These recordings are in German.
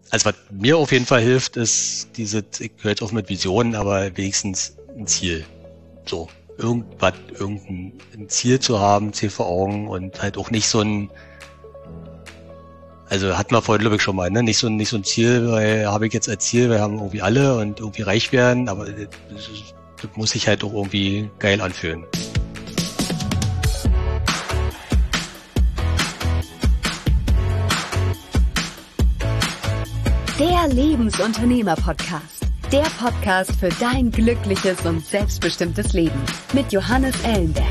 Also was mir auf jeden Fall hilft, ist ich höre jetzt auf mit Visionen, aber wenigstens ein Ziel. So, irgendein Ziel zu haben, Ziel vor Augen und halt auch nicht so also hatten wir vorhin, glaube ich, schon mal, ne? Nicht so ein Ziel, weil habe ich jetzt als Ziel, wir haben irgendwie alle und irgendwie reich werden, aber das muss sich halt auch irgendwie geil anfühlen. Der Lebensunternehmer-Podcast. Der Podcast für dein glückliches und selbstbestimmtes Leben mit Johannes Ellenberg.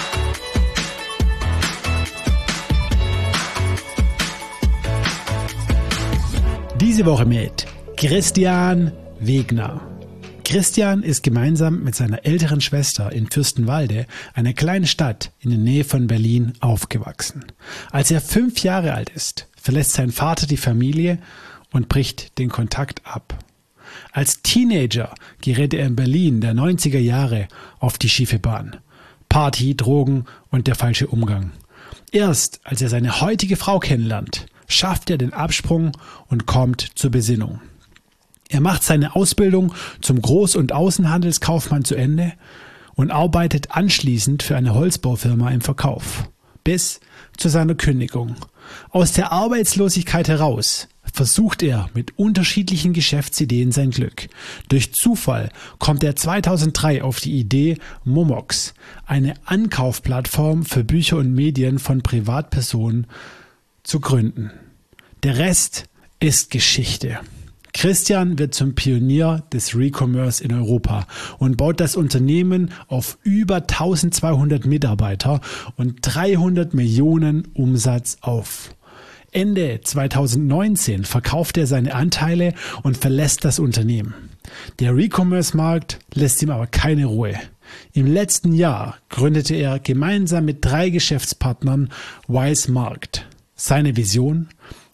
Diese Woche mit Christian Wegner. Christian ist gemeinsam mit seiner älteren Schwester in Fürstenwalde, einer kleinen Stadt in der Nähe von Berlin, aufgewachsen. Als er 5 Jahre alt ist, verlässt sein Vater die Familie und bricht den Kontakt ab. Als Teenager gerät er in Berlin der 90er Jahre auf die schiefe Bahn. Party, Drogen und der falsche Umgang. Erst als er seine heutige Frau kennenlernt, schafft er den Absprung und kommt zur Besinnung. Er macht seine Ausbildung zum Groß- und Außenhandelskaufmann zu Ende und arbeitet anschließend für eine Holzbaufirma im Verkauf. Bis zu seiner Kündigung. Aus der Arbeitslosigkeit heraus versucht er mit unterschiedlichen Geschäftsideen sein Glück. Durch Zufall kommt er 2003 auf die Idee, Momox, eine Ankaufplattform für Bücher und Medien von Privatpersonen, zu gründen. Der Rest ist Geschichte. Christian wird zum Pionier des Recommerce in Europa und baut das Unternehmen auf über 1200 Mitarbeiter und 300 Millionen Umsatz auf. Ende 2019 verkauft er seine Anteile und verlässt das Unternehmen. Der Recommerce-Markt lässt ihm aber keine Ruhe. Im letzten Jahr gründete er gemeinsam mit 3 Geschäftspartnern Wise Markt. Seine Vision: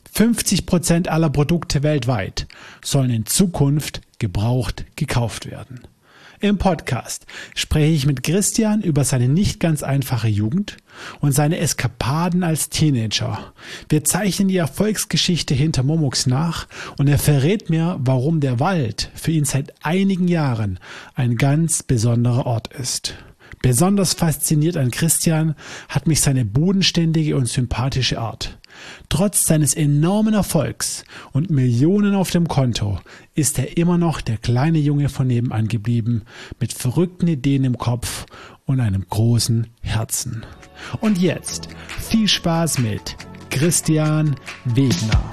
50% aller Produkte weltweit sollen in Zukunft gebraucht gekauft werden. Im Podcast spreche ich mit Christian über seine nicht ganz einfache Jugend und seine Eskapaden als Teenager. Wir zeichnen die Erfolgsgeschichte hinter Momox nach und er verrät mir, warum der Wald für ihn seit einigen Jahren ein ganz besonderer Ort ist. Besonders fasziniert an Christian hat mich seine bodenständige und sympathische Art. Trotz seines enormen Erfolgs und Millionen auf dem Konto ist er immer noch der kleine Junge von nebenan geblieben, mit verrückten Ideen im Kopf und einem großen Herzen. Und jetzt viel Spaß mit Christian Wegner.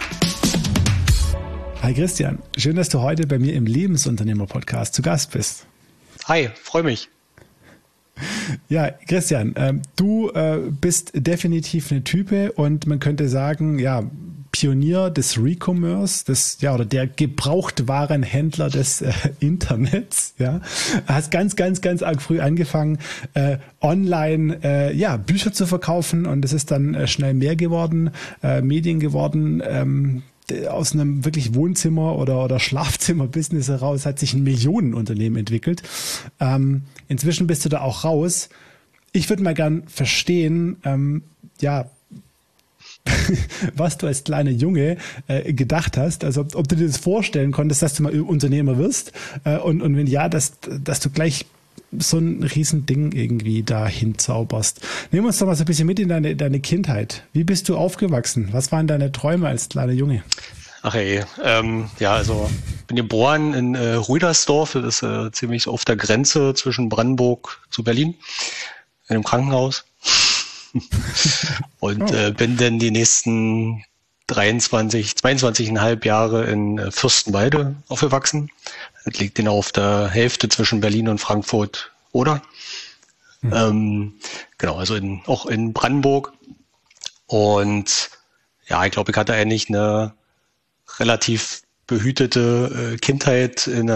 Hi Christian, schön, dass du heute bei mir im Lebensunternehmer-Podcast zu Gast bist. Hi, freue mich. Ja, Christian, du bist definitiv eine Type und man könnte sagen, ja, Pionier des Recommerce, oder der Gebrauchtwarenhändler des Internets, ja. Hast ganz arg früh angefangen, online, Bücher zu verkaufen und es ist dann schnell mehr geworden, Medien geworden, aus einem wirklich Wohnzimmer- oder Schlafzimmer-Business heraus hat sich ein Millionenunternehmen entwickelt. Inzwischen bist du da auch raus. Ich würde mal gern verstehen, was du als kleiner Junge gedacht hast. Also ob du dir das vorstellen konntest, dass du mal Unternehmer wirst und wenn ja, dass du gleich so ein Riesending irgendwie dahin zauberst. Nimm uns doch mal so ein bisschen mit in deine Kindheit. Wie bist du aufgewachsen? Was waren deine Träume als kleiner Junge? Ach ey, also bin geboren in Ruidersdorf, das ist ziemlich auf der Grenze zwischen Brandenburg zu Berlin, in einem Krankenhaus. Und bin dann die nächsten 22,5 Jahre in Fürstenwalde aufgewachsen. Das liegt genau auf der Hälfte zwischen Berlin und Frankfurt, oder? Genau, also auch in Brandenburg. Und ja, ich glaube, ich hatte eigentlich eine relativ behütete Kindheit in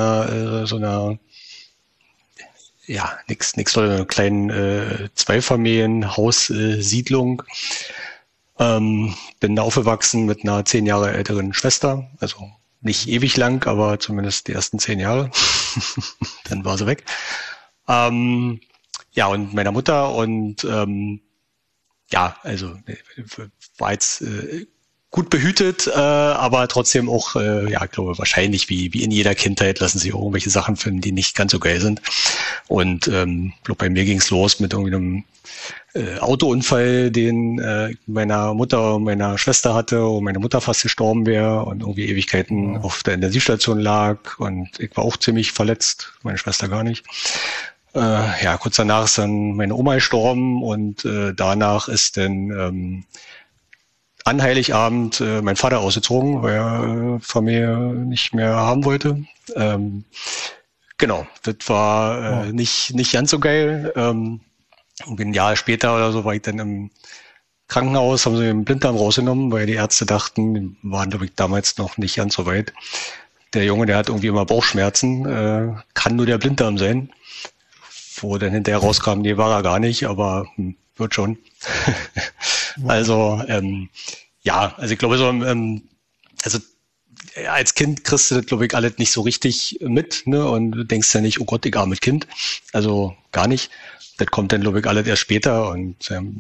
nix toll, einer kleinen Zweifamilienhaussiedlung. Bin da aufgewachsen mit einer 10 Jahre älteren Schwester, also nicht ewig lang, aber zumindest die ersten 10 Jahre. Dann war sie weg. Und meiner Mutter und war jetzt gut behütet, aber trotzdem auch, ja, ich glaube, wahrscheinlich wie in jeder Kindheit lassen sich auch irgendwelche Sachen finden, die nicht ganz so geil sind. Und ich glaube, bei mir ging's los mit irgendwie einem Autounfall, den meiner Mutter und meiner Schwester hatte, wo meine Mutter fast gestorben wäre und irgendwie Ewigkeiten auf der Intensivstation lag und ich war auch ziemlich verletzt, meine Schwester gar nicht. Ja, kurz danach ist dann meine Oma gestorben und danach ist dann an Heiligabend mein Vater ausgezogen, weil er Familie nicht mehr haben wollte. Genau, das war nicht ganz so geil. Und ein Jahr später oder so war ich dann im Krankenhaus, haben sie den Blinddarm rausgenommen, weil die Ärzte dachten, die waren, glaube ich, damals noch nicht ganz so weit. Der Junge, der hat irgendwie immer Bauchschmerzen, kann nur der Blinddarm sein. Wo dann hinterher rauskam, nee, war er gar nicht, aber wird schon. Also, ja, also ich glaube so, also als Kind kriegst du das, glaube ich, alles nicht so richtig mit, ne? Und du denkst ja nicht, oh Gott, ich armes Kind. Also gar nicht. Das kommt dann, glaube ich, alles erst später und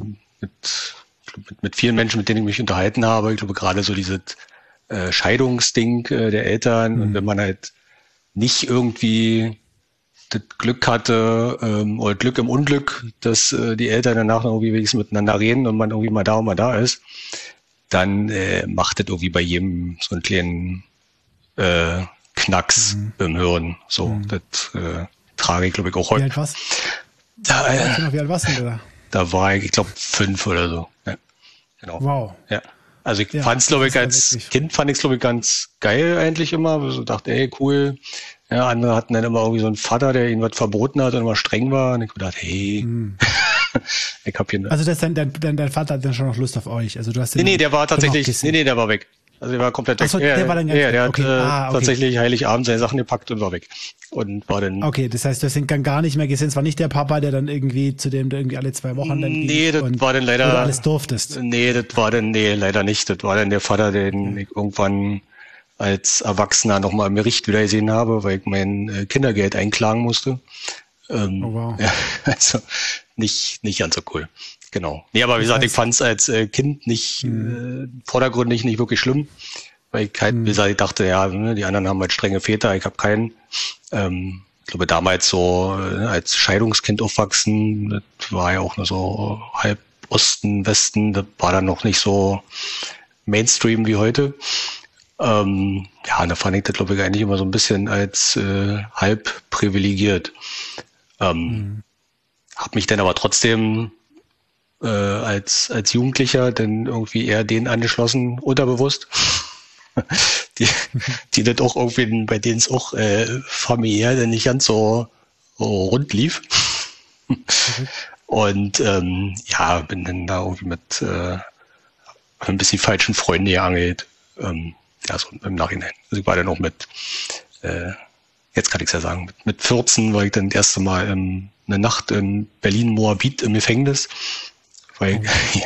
mit vielen Menschen, mit denen ich mich unterhalten habe, ich glaube gerade so dieses Scheidungsding der Eltern und wenn man halt nicht irgendwie das Glück hatte oder Glück im Unglück, dass die Eltern danach noch irgendwie wenigstens miteinander reden und man irgendwie mal da und mal da ist, dann macht das irgendwie bei jedem so einen kleinen Knacks im Hirn. So, das trage ich, glaube ich, auch heute. Wie alt warst du? Wie alt warst du da? Da war ich glaube, 5 oder so. Ja, genau. Wow. Ja. Also ich fand es, glaube ich, als Kind fand ich es, glaube ich, ganz geil eigentlich immer. Ich so dachte, ey, cool. Ja, andere hatten dann immer irgendwie so einen Vater, der ihnen was verboten hat und immer streng war. Und ich dachte, hey, ich hab hier... Also dein Vater hat dann schon noch Lust auf euch. Also du hast Nee, der war tatsächlich, der war weg. Also der war komplett weg. Ach so, der war dann ganz weg. Der hat okay. tatsächlich Heiligabend seine Sachen gepackt und war weg. Und war dann... Okay, das heißt, du hast ihn dann gar nicht mehr gesehen. Es war nicht der Papa, der dann irgendwie, zu dem du irgendwie alle 2 Wochen dann Nee, das war dann leider... Wo du alles durftest. Nee, das war dann, leider nicht. Das war dann der Vater, den ich irgendwann als Erwachsener nochmal im Gericht wieder gesehen habe, weil ich mein Kindergeld einklagen musste. Oh, wow. Ja, also nicht ganz so cool. Genau. Nee, aber wie gesagt, ich fand es als Kind nicht vordergründig nicht wirklich schlimm, weil ich halt, wie gesagt, ich dachte, ja, die anderen haben halt strenge Väter, ich habe keinen. Ich glaube, damals so als Scheidungskind aufwachsen, das war ja auch nur so halb Osten, Westen, das war dann noch nicht so Mainstream wie heute. Ja, und da fand ich das, glaube ich, eigentlich immer so ein bisschen als halb privilegiert. Hab mich dann aber trotzdem als Jugendlicher dann irgendwie eher denen angeschlossen, unterbewusst, die das auch irgendwie, bei denen es auch familiär dann nicht ganz so rund lief. Und ja, bin dann da irgendwie mit ein bisschen falschen Freunden geangelt. Ja, so im Nachhinein. Also ich war dann auch mit, jetzt kann ich es ja sagen, mit 14 war ich dann das erste Mal eine Nacht in Berlin-Moabit im Gefängnis. Weil,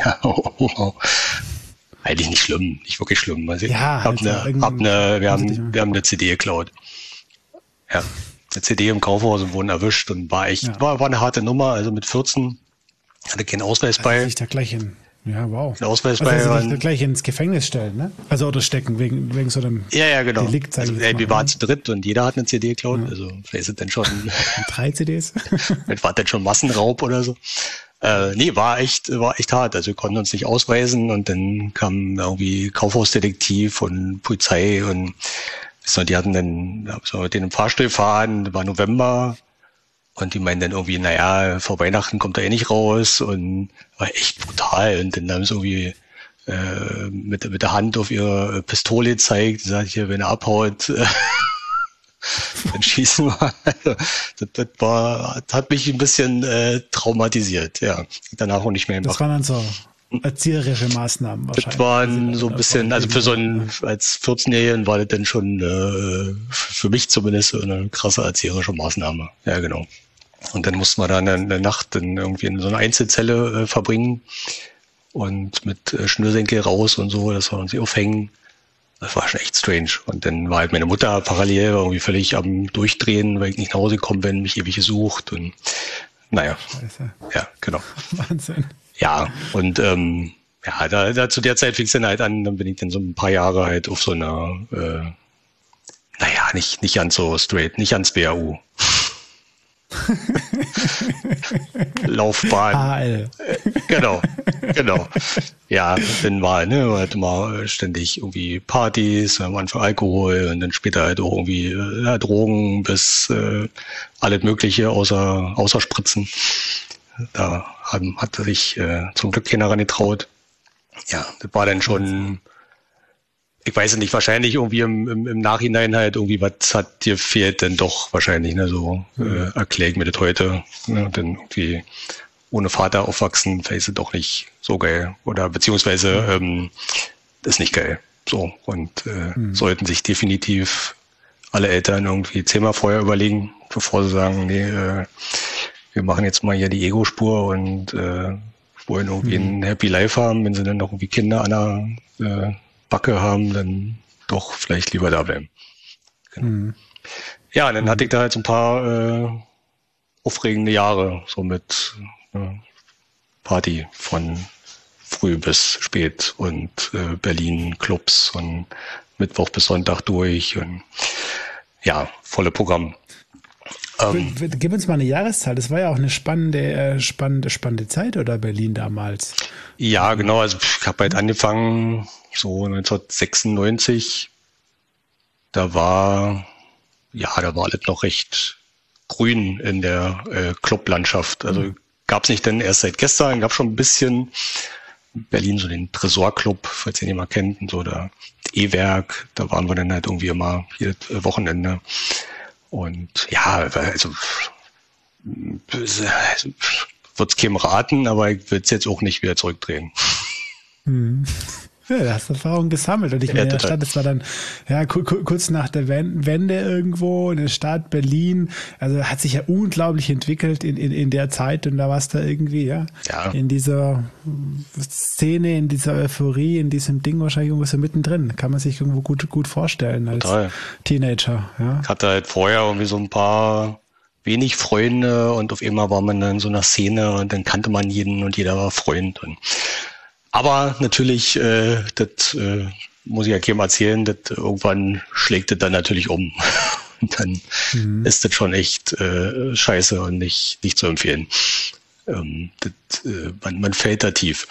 eigentlich nicht schlimm, nicht wirklich schlimm. Also wir haben eine CD geklaut. Ja, eine CD im Kaufhaus und wurden erwischt und war eine harte Nummer. Also mit 14 hatte keinen Ausweis bei. Ich da gleich hin. Ja, wow. Den Ausweis also bei. Also gleich ins Gefängnis stellen, ne? Also oder stecken wegen so einem genau. Delikt. Also, wir waren zu dritt und jeder hat eine CD geklaut. Ja. Also vielleicht sind dann schon 3 CDs. Vielleicht war dann schon Massenraub oder so. Nee, war echt hart. Also wir konnten uns nicht ausweisen und dann kam irgendwie Kaufhausdetektiv und Polizei und die hatten dann so mit denen im Fahrstuhl fahren, war November und die meinen dann irgendwie, naja, vor Weihnachten kommt er eh nicht raus und war echt brutal und dann haben sie irgendwie mit der Hand auf ihre Pistole gezeigt, sagt hier, wenn er abhaut, dann schießen wir. Also, das hat mich ein bisschen traumatisiert, ja. Danach auch nicht mehr gemacht. Das waren dann so erzieherische Maßnahmen wahrscheinlich. Das waren so ein bisschen, also für so einen, als 14-Jährigen war das dann schon für mich zumindest so eine krasse erzieherische Maßnahme. Ja, genau. Und dann mussten wir dann eine Nacht dann irgendwie in so einer Einzelzelle verbringen und mit Schnürsenkel raus und so, dass wir uns aufhängen. Das war schon echt strange. Und dann war halt meine Mutter parallel irgendwie völlig am Durchdrehen, weil ich nicht nach Hause gekommen bin, mich ewig gesucht und naja. Scheiße. Ja, genau. Wahnsinn. Ja, und ja, da zu der Zeit fing es dann halt an, dann bin ich dann so ein paar Jahre halt auf so einer, naja, nicht ganz so straight, nicht ans BAU. Laufbahn. HL. Genau. Ja, dann hatte mal ständig irgendwie Partys, am Anfang Alkohol und dann später halt auch irgendwie Drogen bis alles Mögliche außer Spritzen. Da hat sich zum Glück keiner ran getraut. Ja, das war dann schon, ich weiß nicht, wahrscheinlich irgendwie im Nachhinein halt irgendwie, was hat dir fehlt denn doch wahrscheinlich, ne, so erkläre ich mir das heute, ne, denn irgendwie ohne Vater aufwachsen, vielleicht ist es doch nicht so geil oder beziehungsweise ist nicht geil, so und sollten sich definitiv alle Eltern irgendwie 10-mal vorher überlegen, bevor sie sagen, nee, wir machen jetzt mal hier die Ego-Spur und wollen irgendwie ein Happy Life haben, wenn sie dann noch irgendwie Kinder an der Backe haben, dann doch vielleicht lieber da bleiben. Genau. Ja, und dann hatte ich da halt so ein paar aufregende Jahre, so mit Party von früh bis spät und Berlin Clubs und Mittwoch bis Sonntag durch und ja, volle Programm. Gib uns mal eine Jahreszahl. Das war ja auch eine spannende Zeit, oder Berlin damals? Ja, genau. Also ich habe halt angefangen so 1996. Da war alles noch recht grün in der Clublandschaft. Also gab es nicht denn erst seit gestern, gab schon ein bisschen in Berlin so den Tresorclub, falls ihr den mal kennt, und so der E-Werk. Da waren wir dann halt irgendwie immer jedes Wochenende. Und ja, also würde es keinem raten, aber ich würde es jetzt auch nicht wieder zurückdrehen. Ja, da hast du Erfahrung gesammelt. Und ich meine, in der Stadt, das war dann kurz nach der Wende irgendwo in der Stadt Berlin. Also hat sich ja unglaublich entwickelt in der Zeit. Und da warst du irgendwie, in dieser Szene, in dieser Euphorie, in diesem Ding wahrscheinlich irgendwo so mittendrin. Kann man sich irgendwo gut vorstellen als Teenager. Ja. Ich hatte halt vorher irgendwie so ein paar wenig Freunde und auf einmal war man dann in so einer Szene und dann kannte man jeden und jeder war Freund. Aber natürlich, das muss ich ja keinem erzählen, das irgendwann schlägt das dann natürlich um. Und dann ist das schon echt scheiße und nicht zu empfehlen. Man fällt da tief.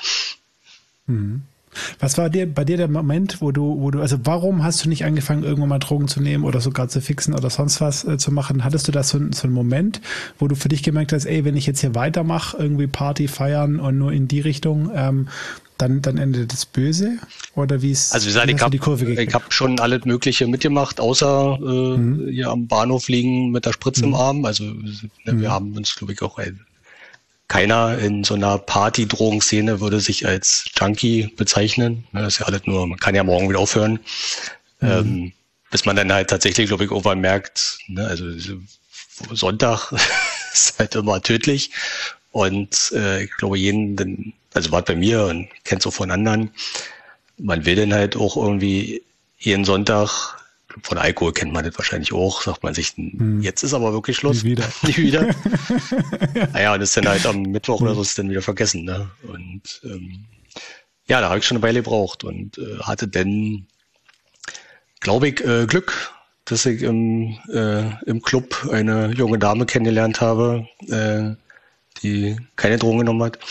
Was war bei dir der Moment, wo du, also warum hast du nicht angefangen, irgendwann mal Drogen zu nehmen oder sogar zu fixen oder sonst was zu machen? Hattest du da so einen Moment, wo du für dich gemerkt hast, ey, wenn ich jetzt hier weitermache, irgendwie Party feiern und nur in die Richtung, dann endet das böse? Oder wie ist also wie gesagt, ich habe schon alles Mögliche mitgemacht, außer hier am Bahnhof liegen mit der Spritze im Arm. Also wir haben uns, glaube ich, auch keiner in so einer Party-Drogenszene würde sich als Junkie bezeichnen. Das ist ja alles nur, man kann ja morgen wieder aufhören. Bis man dann halt tatsächlich, glaube ich, irgendwann merkt, ne, also Sonntag ist halt immer tödlich. Und ich glaube, also war bei mir und kenn's auch von anderen, man will dann halt auch irgendwie jeden Sonntag, von Alkohol kennt man das wahrscheinlich auch, sagt man sich, jetzt ist aber wirklich Schluss. Nie wieder. Naja, und ist dann halt am Mittwoch oder so ist dann wieder vergessen. Ne? Und da habe ich schon eine Weile gebraucht und hatte dann, glaube ich, Glück, dass ich im Club eine junge Dame kennengelernt habe, die keine Drogen genommen hat.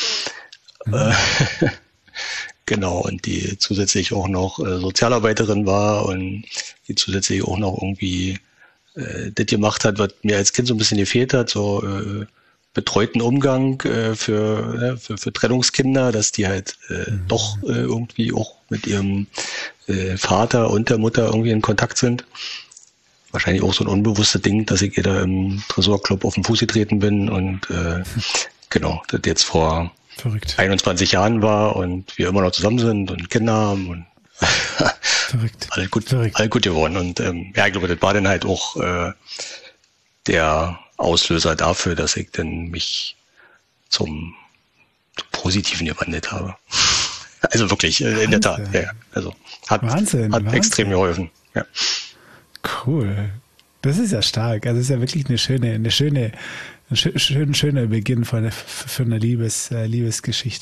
Genau, und die zusätzlich auch noch Sozialarbeiterin war und die zusätzlich auch noch irgendwie das gemacht hat, was mir als Kind so ein bisschen gefehlt hat, so betreuten Umgang für Trennungskinder, dass die halt doch irgendwie auch mit ihrem Vater und der Mutter irgendwie in Kontakt sind. Wahrscheinlich auch so ein unbewusstes Ding, dass ich ihr da im Tresorclub auf den Fuß getreten bin und genau, das jetzt vor 21 Jahren war und wir immer noch zusammen sind und Kinder haben und alles gut geworden. Und ich glaube, das war dann halt auch der Auslöser dafür, dass ich dann mich zum Positiven gewandelt habe. Also wirklich, in der Tat. Ja, also hat extrem geholfen. Ja. Cool. Das ist ja stark. Also es ist ja wirklich ein schöner Beginn für eine Liebesgeschichte.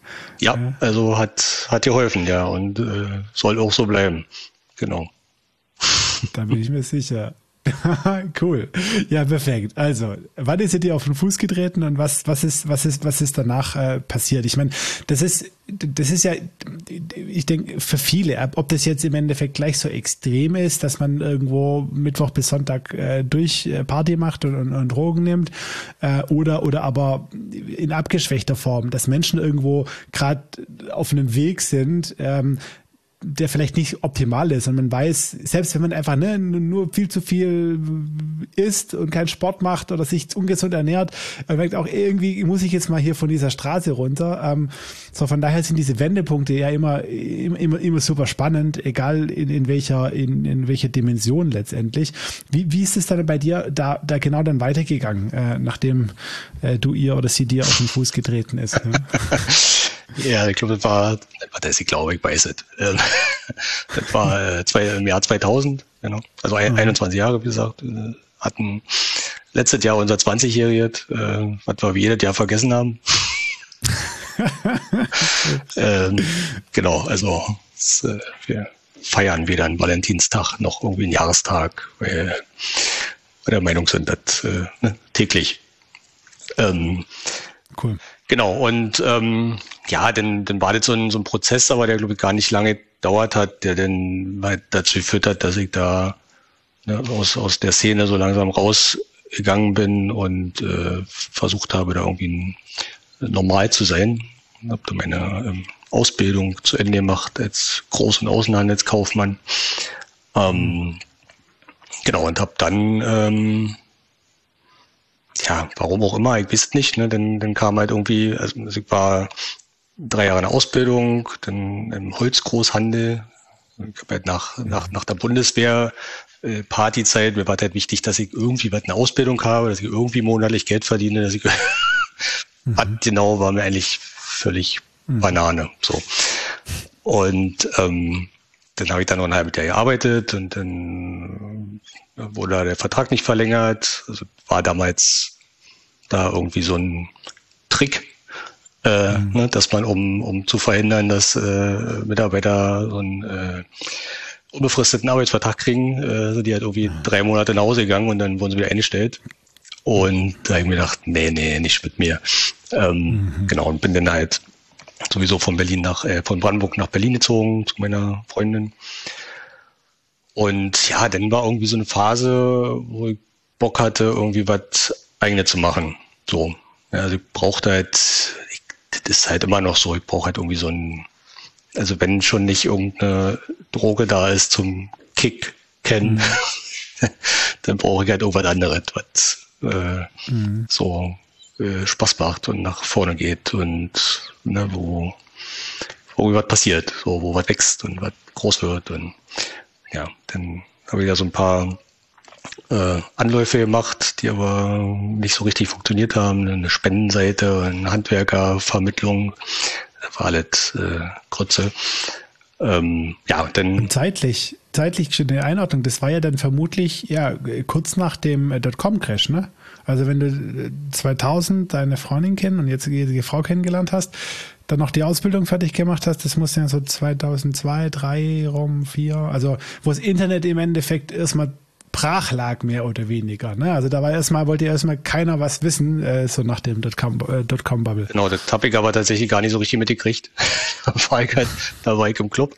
Ja, also hat geholfen, ja, und soll auch so bleiben. Genau. Da bin ich mir sicher. Cool. Ja, perfekt. Also, wann ist ihr dir auf den Fuß getreten und was ist danach passiert? Ich meine, das ist ja, ich denke, für viele, ob das jetzt im Endeffekt gleich so extrem ist, dass man irgendwo Mittwoch bis Sonntag durch Party macht und Drogen nimmt, oder aber in abgeschwächter Form, dass Menschen irgendwo gerade auf einem Weg sind, der vielleicht nicht optimal ist und man weiß, selbst wenn man einfach nur viel zu viel isst und keinen Sport macht oder sich ungesund ernährt, man merkt auch, irgendwie muss ich jetzt mal hier von dieser Straße runter. So, von daher sind diese Wendepunkte ja immer super spannend, egal in welcher Dimension letztendlich. Wie ist es dann bei dir da genau dann weitergegangen, nachdem du ihr oder sie dir auf den Fuß getreten ist? Ne? Ja, ich glaube, ich weiß es. Das war im Jahr 2000, genau. Also 21 Jahre, wie gesagt. Hatten letztes Jahr unser 20-Jähriges, was wir jedes Jahr vergessen haben. Genau, also wir feiern weder einen Valentinstag noch irgendwie einen Jahrestag, weil wir der Meinung sind, dass täglich. Cool. Genau, und dann war das so ein Prozess, aber der, glaube ich, gar nicht lange gedauert hat, der dann halt dazu geführt hat, dass ich da aus der Szene so langsam rausgegangen bin und versucht habe, da irgendwie normal zu sein. Ich habe da meine Ausbildung zu Ende gemacht als Groß- und Außenhandelskaufmann. Genau, und habe dann warum auch immer, ich weiß nicht, ne? Dann kam halt irgendwie, also ich war 3 Jahre in der Ausbildung, dann im Holzgroßhandel. Ich habe halt nach der Bundeswehr Partyzeit, mir war halt wichtig, dass ich irgendwie eine Ausbildung habe, dass ich irgendwie monatlich Geld verdiene, dass ich genau, war mir eigentlich völlig Banane. So. Und dann habe ich dann noch ein halbes Jahr gearbeitet und dann wurde der Vertrag nicht verlängert. Also war damals da irgendwie so ein Trick, dass man, um zu verhindern, dass Mitarbeiter so einen unbefristeten Arbeitsvertrag kriegen, sind die halt irgendwie 3 Monate nach Hause gegangen und dann wurden sie wieder eingestellt. Und da habe ich mir gedacht, nee, nicht mit mir. Genau, und bin dann halt sowieso von Brandenburg nach Berlin gezogen zu meiner Freundin. Und ja, dann war irgendwie so eine Phase, wo ich Bock hatte, irgendwie was Eigenes zu machen. So. Ja, also ich brauchte halt, das ist halt immer noch so, ich brauche halt irgendwie so also wenn schon nicht irgendeine Droge da ist zum Kick kennen, dann brauche ich halt irgendwas anderes, was so Spaß macht und nach vorne geht und wo was passiert, so, wo was wächst und was groß wird. Und ja, dann habe ich da so ein paar Anläufe gemacht, die aber nicht so richtig funktioniert haben. Eine Spendenseite, eine Handwerkervermittlung, das war alles Grütze. Dann und zeitlich eine Einordnung, das war ja dann vermutlich kurz nach dem Dotcom-Crash, ne? Also wenn du 2000 deine Freundin kennen und jetzt die Frau kennengelernt hast, dann noch die Ausbildung fertig gemacht hast, das muss ja so 2002, 3 rum, 4, also wo das Internet im Endeffekt erstmal brach lag, mehr oder weniger. Ne? Also da wollte erstmal keiner was wissen, so nach dem Dotcom-Bubble. Genau, das habe ich aber tatsächlich gar nicht so richtig mitgekriegt. Da war ich im Club.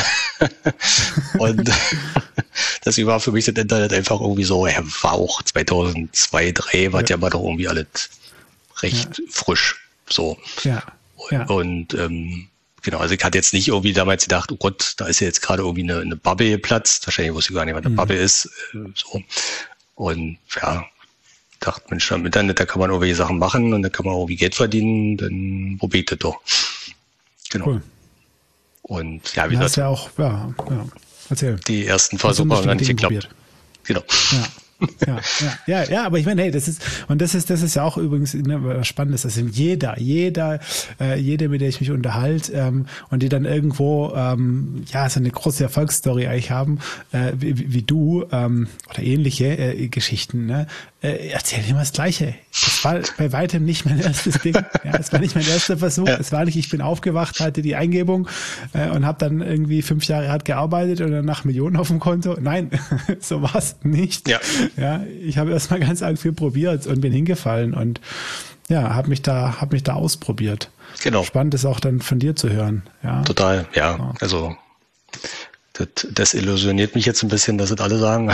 Und deswegen war für mich das Internet einfach irgendwie so, war auch 2002, 2003, war ja aber doch irgendwie alles recht frisch. So. Ja. Und genau, also ich hatte jetzt nicht irgendwie damals gedacht, oh Gott, da ist ja jetzt gerade irgendwie eine Bubble geplatzt. Wahrscheinlich wusste ich gar nicht, was eine Bubble ist. So. Und ja, dachte, Mensch, am Internet, da kann man irgendwelche Sachen machen und da kann man irgendwie Geld verdienen, dann probiert das doch. Genau. Cool. Und ja, wie gesagt, ja auch, erzähl. Die ersten Versuche haben nicht geklappt. Genau. Ja, aber ich meine, hey, das ist ja auch übrigens was Spannendes, dass jeder, mit der ich mich unterhalte, und die dann irgendwo, so eine große Erfolgsstory eigentlich haben, wie du, oder ähnliche Geschichten, ne, erzähl immer das Gleiche. Es war bei weitem nicht mein erstes Ding. Ja, es war nicht mein erster Versuch. Ja. Es war nicht, ich bin aufgewacht, hatte die Eingebung und habe dann irgendwie 5 Jahre hart gearbeitet und danach Millionen auf dem Konto. Nein, so war es nicht. Ja. Ja, ich habe erstmal ganz arg viel probiert und bin hingefallen und ja, habe mich da ausprobiert. Genau. Spannend ist auch dann von dir zu hören. Ja. Total, ja. Also das illusioniert mich jetzt ein bisschen, dass es alle sagen.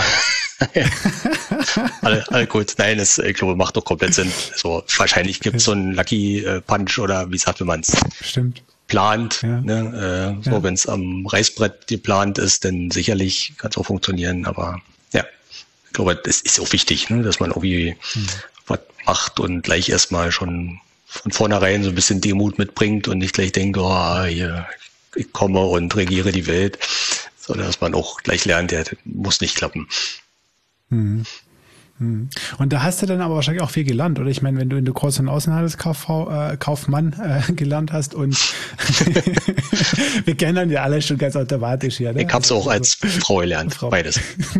alle gut. Nein, ich glaube, macht doch komplett Sinn. Also wahrscheinlich gibt es so einen Lucky Punch oder wie sagt man es? Stimmt. Plant. Ja. Ne? So, wenn es am Reißbrett geplant ist, dann sicherlich kann es auch funktionieren. Aber ja, ich glaube, das ist auch wichtig, ne? Dass man irgendwie was macht und gleich erstmal schon von vornherein so ein bisschen Demut mitbringt und nicht gleich denkt, hier, ich komme und regiere die Welt, sondern dass man auch gleich lernt, das muss nicht klappen. Und da hast du dann aber wahrscheinlich auch viel gelernt, oder? Ich meine, wenn du in der Groß- und Außenhandelskaufmann gelernt hast und wir kennen ja alle schon ganz automatisch hier. Ne? Ich habe es auch als Frau gelernt, beides.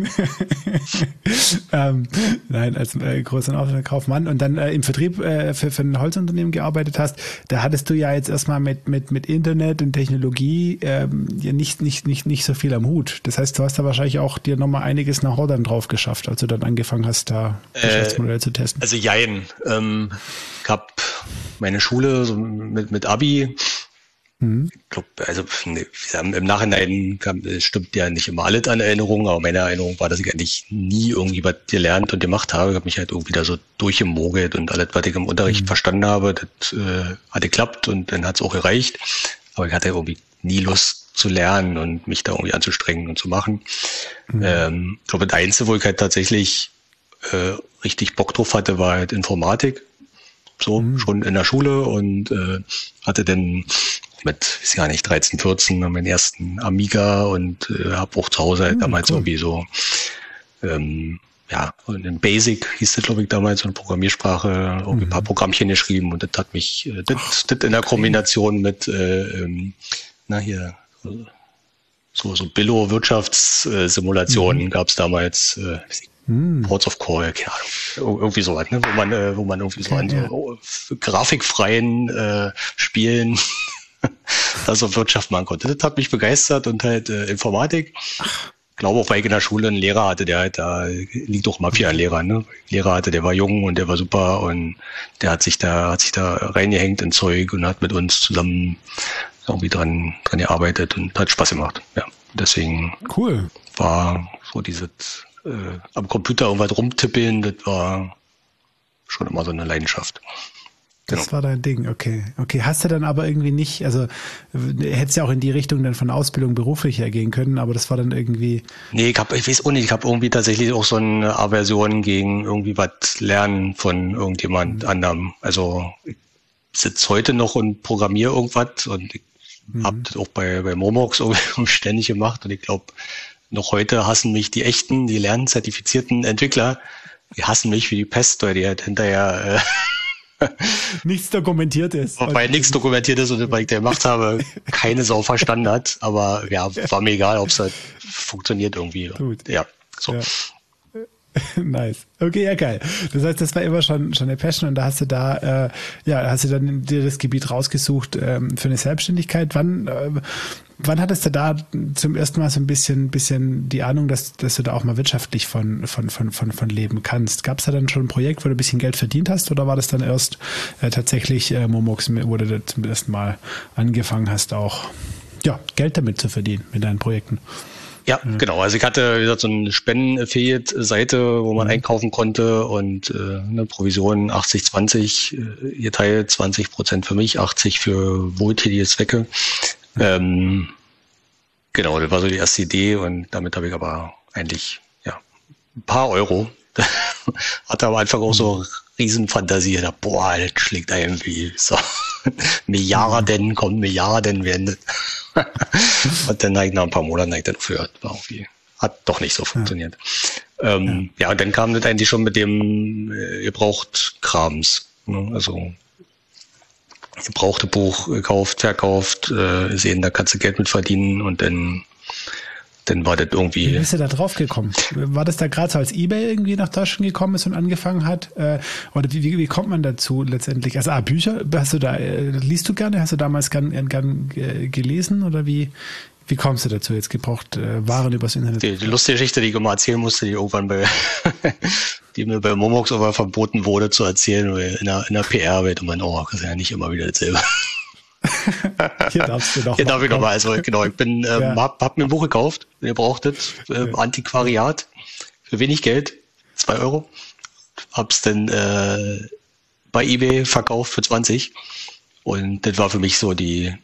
Nein, als Groß- und Außenhandelskaufmann und dann im Vertrieb für ein Holzunternehmen gearbeitet hast, da hattest du ja jetzt erstmal mit Internet und Technologie ja nicht so viel am Hut. Das heißt, du hast da wahrscheinlich auch dir nochmal einiges Know-how dann drauf geschafft, als du dann angefangen hast, da Geschäftsmodelle zu testen. Also jein. Ich habe meine Schule so mit Abi. Ich glaube, also im Nachhinein stimmt ja nicht immer alles an Erinnerungen, aber meine Erinnerung war, dass ich eigentlich nie irgendwie was gelernt und gemacht habe. Ich habe mich halt irgendwie da so durchgemogelt und alles, was ich im Unterricht verstanden habe, das hat geklappt und dann hat es auch gereicht. Aber ich hatte irgendwie nie Lust zu lernen und mich da irgendwie anzustrengen und zu machen. Ich glaube, das Einzige, wo ich halt tatsächlich richtig Bock drauf hatte, war halt Informatik. So, schon in der Schule und hatte dann mit, weiß gar nicht, 13, 14 meinen ersten Amiga und habe auch zu Hause halt damals irgendwie so, und in Basic hieß das, glaube ich, damals, so eine Programmiersprache, irgendwie ein paar Programmchen geschrieben und das hat mich, das in der Kombination mit, so Billo-Wirtschaftssimulationen gab es damals, Ports of Call, keine Ahnung, irgendwie so was, ne? wo man irgendwie so an so grafikfreien Spielen also Wirtschaft machen konnte. Das hat mich begeistert und halt Informatik. Ich glaube auch, weil ich in der Schule einen Lehrer hatte, der halt da liegt doch mal viel an Lehrern, ne? Lehrer hatte, der war jung und der war super und der hat sich da reingehängt in Zeug und hat mit uns zusammen irgendwie dran gearbeitet und hat Spaß gemacht. Ja, deswegen war so dieses am Computer irgendwas rumtippeln, das war schon immer so eine Leidenschaft. Das war dein Ding, okay. Okay, hast du dann aber irgendwie nicht, also hättest ja auch in die Richtung dann von Ausbildung beruflich hergehen können, aber das war dann irgendwie... Nee, ich weiß auch nicht, ich habe irgendwie tatsächlich auch so eine Aversion gegen irgendwie was lernen von irgendjemand anderem. Also ich sitze heute noch und programmiere irgendwas und ich habe das auch bei Momox irgendwie ständig gemacht und ich glaube, noch heute hassen mich die echten, die lernzertifizierten Entwickler, die hassen mich wie die Pest, weil die halt hinterher... nichts dokumentiert ist. Weil nichts dokumentiert ist und weil ich da gemacht habe, keine Sau verstanden hat. Aber ja, war mir egal, ob es halt funktioniert irgendwie. Gut. Ja, so. Ja. Nice. Okay, ja, geil. Das heißt, das war immer schon eine Passion und da hast du hast du dann dir das Gebiet rausgesucht für eine Selbstständigkeit. Wann hattest du da zum ersten Mal so ein bisschen die Ahnung, dass du da auch mal wirtschaftlich von leben kannst? Gab es da dann schon ein Projekt, wo du ein bisschen Geld verdient hast oder war das dann erst tatsächlich Momox, wo du zum ersten Mal angefangen hast, auch Geld damit zu verdienen mit deinen Projekten? Ja, genau. Also ich hatte, wie gesagt, so eine Spenden-Affiliate-Seite, wo man einkaufen konnte und eine Provision 80-20 geteilt, 20% für mich, 80 für wohltätige Zwecke. Genau, das war so die erste Idee und damit habe ich aber eigentlich ein paar Euro. Hatte am Anfang auch so Riesenfantasie. Boah, das schlägt irgendwie so Milliarden werden das. Und dann nach ein paar Monaten dann aufgehört. Hat doch nicht so funktioniert. Und dann kam das eigentlich schon mit dem Gebraucht-Krams. Ne? Also gebrauchte Buch gekauft, verkauft, sehen, da kannst du Geld mit verdienen und dann dann war das irgendwie... Wie bist du da drauf gekommen? War das da gerade so, als eBay irgendwie nach Deutschland gekommen ist und angefangen hat? Oder wie kommt man dazu letztendlich? Also Bücher, liest du gerne? Hast du damals gern gelesen? Oder wie kommst du dazu, jetzt gebraucht Waren übers Internet? Die lustige Geschichte, die ich immer erzählen musste, die irgendwann die mir bei Momox aber verboten wurde zu erzählen, weil in der PR-Welt und das ist ja nicht immer wieder dasselbe. Hier darfst du noch. Hier darf ich nochmal. Also genau, ich hab mir ein Buch gekauft, ihr brauchtet, Antiquariat, für wenig Geld, 2 Euro. Hab's dann bei eBay verkauft für 20. Und das war für mich so der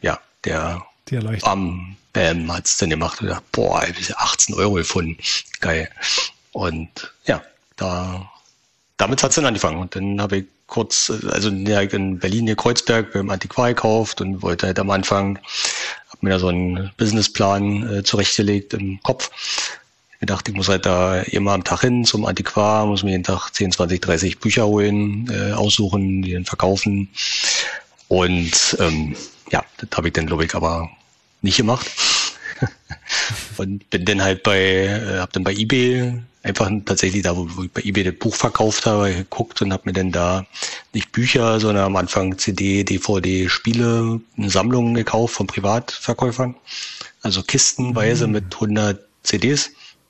Bam hat's dann gemacht. Und ich dachte, boah, ich habe 18 Euro gefunden. Geil. Und ja, damit hat's dann angefangen. Und dann habe ich in Berlin hier Kreuzberg beim Antiquar gekauft und wollte halt am Anfang, habe mir da so einen Businessplan zurechtgelegt im Kopf. Ich dachte, ich muss halt da immer am Tag hin zum Antiquar, muss mir jeden Tag 10, 20, 30 Bücher holen, aussuchen, die dann verkaufen. Und das habe ich dann, glaube ich, aber nicht gemacht. Und bin dann halt habe dann bei eBay einfach tatsächlich da, wo ich bei eBay das Buch verkauft habe, geguckt und habe mir dann da nicht Bücher, sondern am Anfang CD, DVD, Spiele, eine Sammlung gekauft von Privatverkäufern. Also kistenweise mit 100 CDs.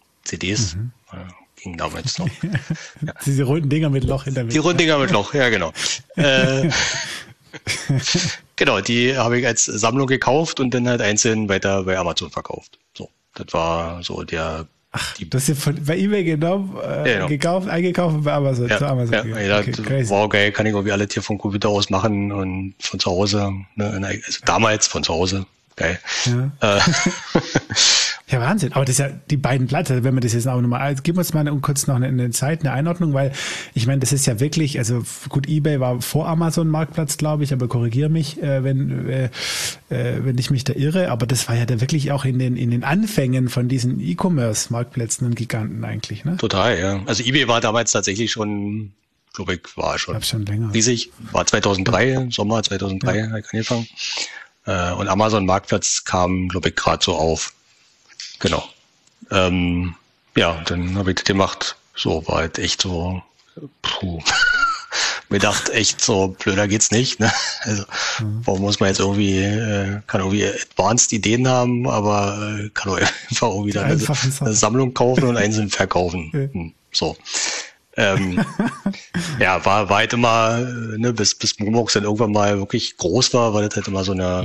Ging damals noch. Ja. Diese runden Dinger mit Loch in der Mitte. Die runden Dinger mit Loch, ja genau. Genau, die habe ich als Sammlung gekauft und dann halt einzeln weiter bei Amazon verkauft. So, das war so der... du hast ja bei eBay genommen, eingekauft und bei Amazon zu Amazon gegangen. Okay, wow, geil, kann ich irgendwie alles hier vom Computer aus machen und von zu Hause, ne, also damals von zu Hause, geil. Ja. Ja, Wahnsinn. Aber das ist ja die beiden Blätter, wenn wir das jetzt auch nochmal, gib uns mal kurz noch eine Zeit, eine Einordnung, weil ich meine, das ist ja wirklich, also gut, eBay war vor Amazon Marktplatz, glaube ich, aber korrigiere mich, wenn ich mich da irre, aber das war ja da wirklich auch in den Anfängen von diesen E-Commerce-Marktplätzen ein Giganten eigentlich, ne? Total, ja. Also eBay war damals tatsächlich schon, glaube ich, war schon länger. Riesig, war 2003, Sommer 2003 habe ich angefangen. Und Amazon Marktplatz kam, glaube ich, gerade so auf. Genau. Dann habe ich das gemacht. So, war halt echt so, mir dachte echt so, blöder geht's nicht, ne? Also, warum muss man jetzt kann irgendwie advanced Ideen haben, aber kann auch einfach irgendwie dann eine Sammlung kaufen und einzeln verkaufen. So. War halt immer, ne, bis Momox dann irgendwann mal wirklich groß war das halt immer so eine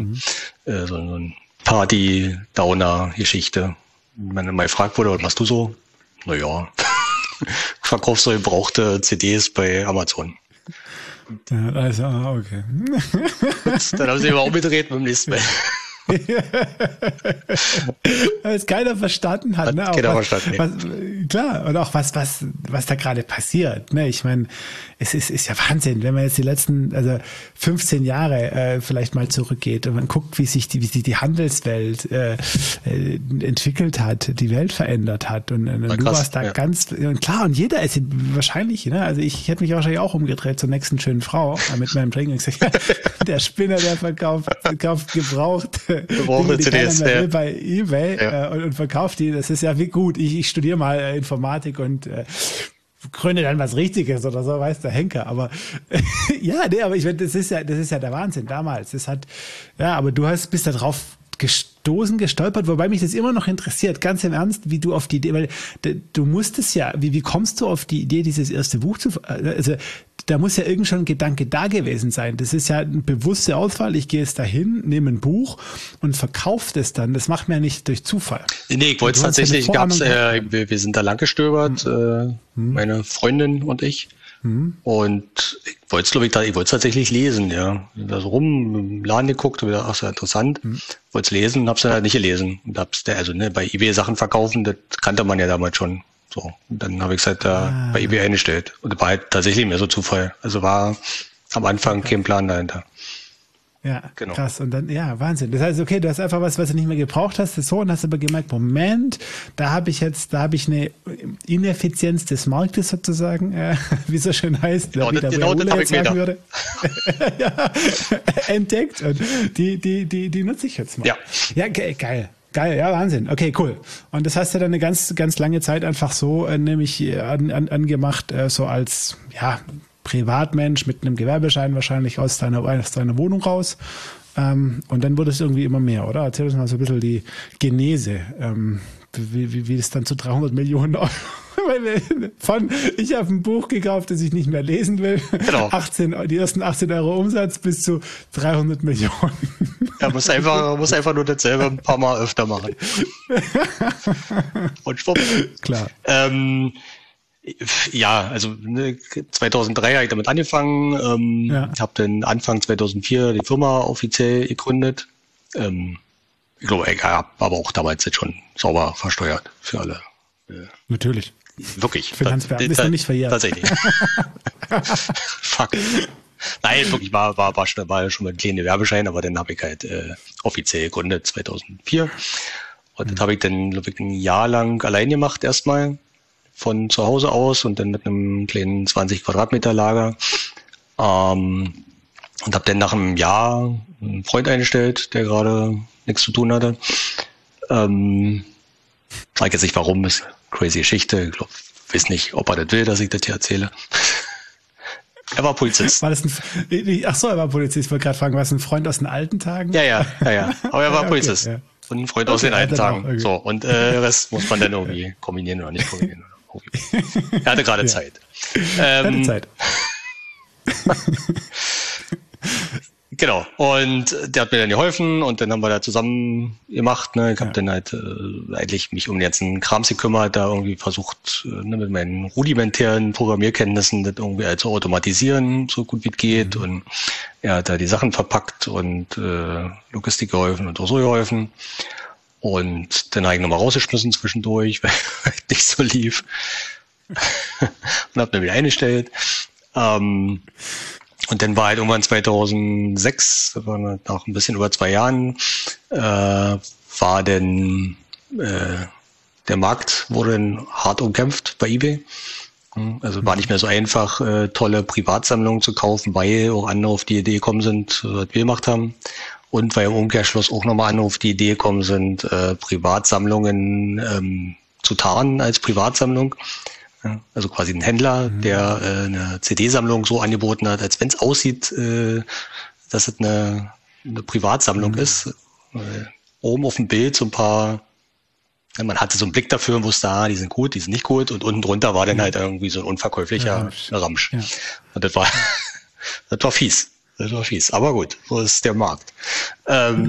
Party-Downer-Geschichte. Wenn mal gefragt wurde, was machst du so? Naja, verkaufst du gebrauchte CDs bei Amazon. Ja, also, okay. Dann haben sie immer umgedreht mit dem nächsten Mal. Weil es keiner verstanden hat. Keiner verstanden. Klar, und auch was da gerade passiert. Ne? Ich meine, es ist ja Wahnsinn, wenn man jetzt die letzten 15 Jahre vielleicht mal zurückgeht und man guckt, wie sich die Handelswelt entwickelt hat, die Welt verändert hat. Und du warst da ganz klar, und jeder ist wahrscheinlich, ne? Also ich hätte mich wahrscheinlich auch umgedreht zur nächsten schönen Frau mit meinem Drink und gesagt, der Spinner, der verkauft gebraucht CDs bei eBay und verkauft die. Das ist ja wie gut. Ich studiere mal Informatik und gründe dann was Richtiges oder so, weiß der Henker. Aber aber ich meine, das ist ja der Wahnsinn damals. Aber du bist da drauf gestolpert, wobei mich das immer noch interessiert, ganz im Ernst, wie du auf die Idee, weil du musstest ja, wie kommst du auf die Idee, dieses erste Buch da muss ja irgend schon ein Gedanke da gewesen sein. Das ist ja eine bewusste Auswahl. Ich gehe jetzt dahin, nehme ein Buch und verkaufe das dann. Das macht man ja nicht durch Zufall. Nee, ich wollte es tatsächlich, wir sind da lang gestöbert, meine Freundin und ich. Und ich wollte es tatsächlich lesen, ja. Ich da so im Laden geguckt und gedacht, sehr interessant. Wollte es lesen, hab's dann halt nicht gelesen. Und bei eBay Sachen verkaufen, das kannte man ja damals schon. So. Und dann habe ich es halt da bei eBay eingestellt. Und das war halt tatsächlich mehr so Zufall. Also war am Anfang kein Plan dahinter. Ja, genau. Krass. Und dann, Wahnsinn. Das heißt, okay, du hast einfach was du nicht mehr gebraucht hast, und hast aber gemerkt, Moment, da habe ich eine Ineffizienz des Marktes sozusagen, wie es so schön heißt, genau, das habe ich sagen würde. entdeckt. Und die nutze ich jetzt mal. Ja, geil. Geil, ja, Wahnsinn. Okay, cool. Und das hast du dann eine ganz, ganz lange Zeit einfach so nämlich angemacht, so als Privatmensch mit einem Gewerbeschein wahrscheinlich aus deiner Wohnung raus. Und dann wurde es irgendwie immer mehr, oder? Erzähl uns mal so ein bisschen die Genese, wie es dann zu 300 Millionen Euro ich habe ein Buch gekauft, das ich nicht mehr lesen will. Genau. Die ersten 18 Euro Umsatz bis zu 300 Millionen. Er muss einfach nur dasselbe ein paar Mal öfter machen. Und schwupp. Klar. Also 2003 habe ich damit angefangen. Habe dann Anfang 2004 die Firma offiziell gegründet. Ich glaube, ich habe aber auch damals jetzt schon sauber versteuert für alle. Natürlich. Wirklich. Finanzbeamten ist noch nicht verjährt. Tatsächlich. Fuck. Nein, wirklich war schon mal ein kleiner Werbeschein, aber dann habe ich halt offiziell gegründet 2004. Und das habe ich dann, glaube ich, ein Jahr lang allein gemacht erstmal von zu Hause aus und dann mit einem kleinen 20 Quadratmeter Lager. Und habe dann nach einem Jahr einen Freund eingestellt, der gerade nichts zu tun hatte. Sag jetzt nicht warum, ist eine crazy Geschichte. Ich glaube, weiß nicht, ob er das will, dass ich das hier erzähle. Er war Polizist. Er war Polizist. Ich wollte gerade fragen, war es ein Freund aus den alten Tagen? Ja. Aber er war Polizist. Okay, ja. Und ein Freund aus den alten Tagen. Okay. So, und der Rest muss man dann irgendwie kombinieren oder nicht kombinieren. Er hatte gerade Zeit. Zeit. Genau. Und der hat mir dann geholfen und dann haben wir da zusammen gemacht. Ne? Ich habe dann halt eigentlich mich um den ganzen Krams gekümmert, da irgendwie versucht, mit meinen rudimentären Programmierkenntnissen das irgendwie halt zu automatisieren, so gut wie es geht. Und er hat da die Sachen verpackt und Logistik geholfen und auch so geholfen. Und dann habe ich nochmal rausgeschmissen zwischendurch, weil es nicht so lief. Und habe mir wieder eingestellt. Und dann war halt irgendwann 2006, das war nach ein bisschen über 2 Jahren, war dann der Markt wurde dann hart umkämpft bei eBay. Also war nicht mehr so einfach, tolle Privatsammlungen zu kaufen, weil auch andere auf die Idee gekommen sind, was wir gemacht haben. Und weil im Umkehrschluss auch nochmal andere auf die Idee gekommen sind, Privatsammlungen zu tarnen als Privatsammlung. Also quasi ein Händler, der eine CD-Sammlung so angeboten hat, als wenn es aussieht, dass es eine Privatsammlung ist. Oben auf dem Bild so ein paar, man hatte so einen Blick dafür und wusste, die sind gut, die sind nicht gut. Und unten drunter war dann halt irgendwie so ein unverkäuflicher Ramsch. Ja. Und das war fies. Das war fies. Aber gut, so ist der Markt. Der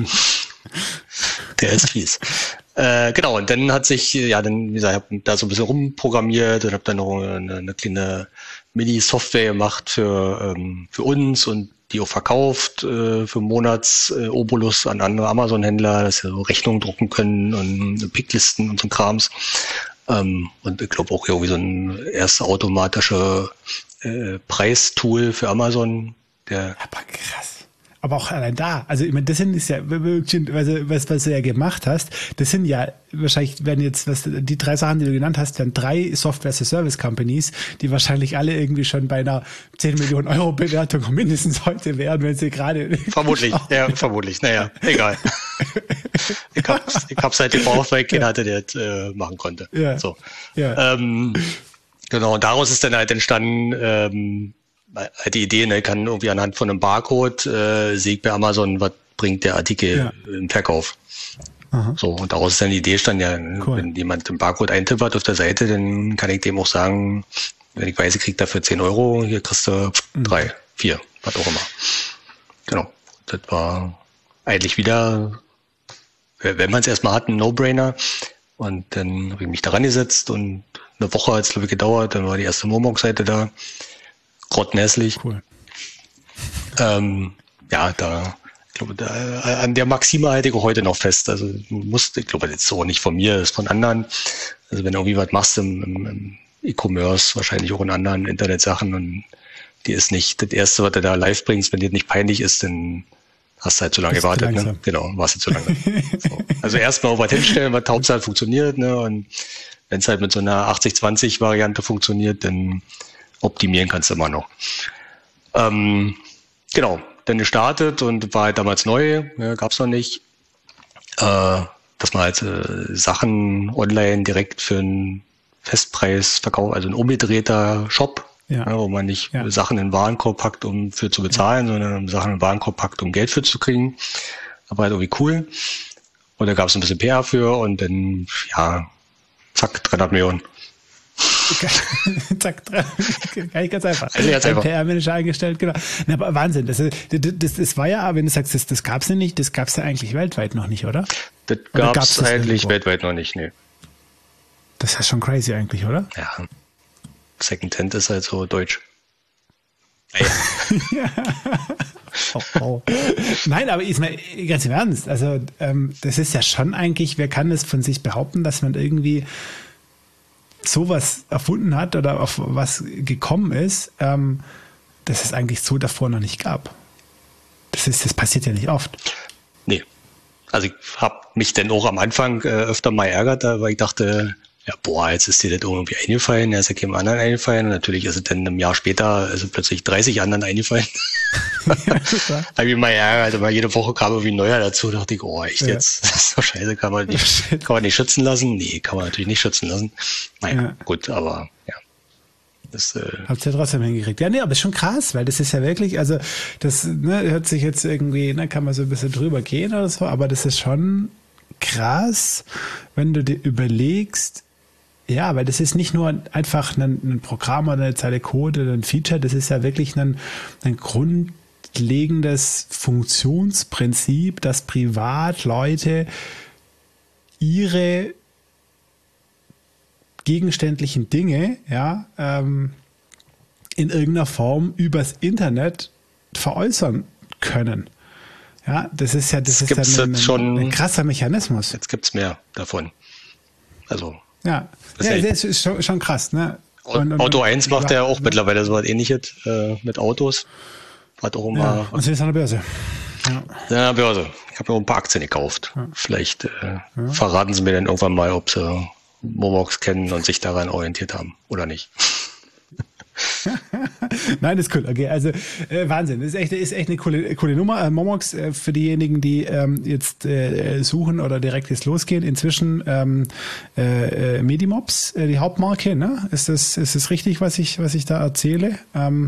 ist fies. Genau, und dann hat sich, wie gesagt, ich habe da so ein bisschen rumprogrammiert und habe dann noch eine kleine Mini-Software gemacht für uns und die auch verkauft für Monats-Obolus an andere Amazon-Händler, dass sie so Rechnungen drucken können und Picklisten und so Krams. Und ich glaube auch irgendwie so ein erstes automatische Preistool für Amazon. Aber krass. Aber auch allein da, also ich meine, das ist ja, was du ja gemacht hast, das sind ja, wahrscheinlich werden jetzt, die 3 Sachen, die du genannt hast, dann 3 Software-as-a-Service-Companies, die wahrscheinlich alle irgendwie schon bei einer 10 Millionen Euro Bewertung mindestens heute wären, wenn sie gerade... Vermutlich, naja, egal. Ich hab's halt gebraucht, weil keiner hatte, der das machen konnte. Ja. So. Ja. Genau, und daraus ist dann halt entstanden, die Idee, ich kann irgendwie anhand von einem Barcode sehe ich bei Amazon, was bringt der Artikel im Verkauf. Aha. So, und daraus ist dann die Idee stand, cool. Wenn jemand den Barcode eintippert auf der Seite, dann kann ich dem auch sagen, wenn ich weiß, ich krieg dafür 10 Euro, hier kriegst du 3, 4, was auch immer. Genau. Das war eigentlich wieder, wenn man es erstmal hat, ein No-Brainer. Und dann habe ich mich daran gesetzt und eine Woche hat es, glaube ich, gedauert, dann war die erste Momox-Seite da. Grottenhässlich. Cool. Ich glaube, an der Maxime halte ich auch heute noch fest. Also ich glaube, das ist so nicht von mir, das ist von anderen. Also wenn du irgendwie was machst im E-Commerce, wahrscheinlich auch in anderen Internetsachen und die ist nicht das Erste, was du da live bringst, wenn dir nicht peinlich ist, dann hast du halt zu lange gewartet. Ne? Genau, warst du zu lange. So. Also erstmal auf was hinstellen, was Hauptsache funktioniert, ne? Und wenn es halt mit so einer 80-20-Variante funktioniert, dann optimieren kannst du immer noch. Genau, dann gestartet und war halt damals neu, gab's noch nicht. dass man halt Sachen online direkt für einen Festpreis verkauft, also ein umgedrehter Shop, wo man nicht Sachen in den Warenkorb packt, um für zu bezahlen, sondern Sachen in den Warenkorb packt, um Geld für zu kriegen. Aber halt irgendwie cool. Und da gab es ein bisschen PR für und dann, zack, 300 Millionen. Zack, ganz einfach. Also ganz einfach. PR-Manager eingestellt, genau. Na, aber Wahnsinn. Das war ja, wenn du sagst, das gab es ja nicht, das gab es ja eigentlich weltweit noch nicht, oder? Das gab es eigentlich weltweit noch nicht, nee. Das ist ja schon crazy eigentlich, oder? Ja. Secondhand ist halt so deutsch. Ja. Oh. Nein, aber ist mal ganz im Ernst. Also, das ist ja schon eigentlich, wer kann das von sich behaupten, dass man irgendwie sowas erfunden hat oder auf was gekommen ist, dass es eigentlich so davor noch nicht gab. Das passiert ja nicht oft. Nee. Also ich habe mich dann auch am Anfang öfter mal ärgert, weil ich dachte, jetzt ist dir das irgendwie eingefallen, ist ja keinem anderen eingefallen. Und natürlich ist es dann ein Jahr später plötzlich 30 anderen eingefallen. Habe ich mal ärgert, aber jede Woche kam irgendwie ein neuer dazu, dachte ich, echt jetzt? Das ist doch scheiße, kann man nicht schützen lassen? Nee, kann man natürlich nicht schützen lassen. Naja, gut, aber das habt ihr trotzdem hingekriegt. Ja, nee, aber ist schon krass, weil das ist ja wirklich, also das hört sich jetzt irgendwie, kann man so ein bisschen drüber gehen oder so, aber das ist schon krass, wenn du dir überlegst, ja, weil das ist nicht nur einfach ein Programm oder eine Zeile Code oder ein Feature, das ist ja wirklich ein grundlegendes Funktionsprinzip, dass Privatleute ihre gegenständlichen Dinge in irgendeiner Form übers Internet veräußern können. Ja, das ist ja ein krasser Mechanismus. Jetzt gibt's mehr davon. Also das ist schon krass, ne? Auto 1 macht ja auch mittlerweile so was Ähnliches mit Autos. Hat auch immer. Und sie ist an der Börse. Ja, Börse. Ich habe mir auch ein paar Aktien gekauft. Ja. Vielleicht verraten sie mir dann irgendwann mal, ob sie Momox kennen und sich daran orientiert haben oder nicht. Nein, das ist cool. Okay, also Wahnsinn. Das ist echt eine coole Nummer. Momox, für diejenigen, die jetzt suchen oder direkt jetzt losgehen, inzwischen Medimobs, die Hauptmarke, ne? Ist das richtig, was ich da erzähle?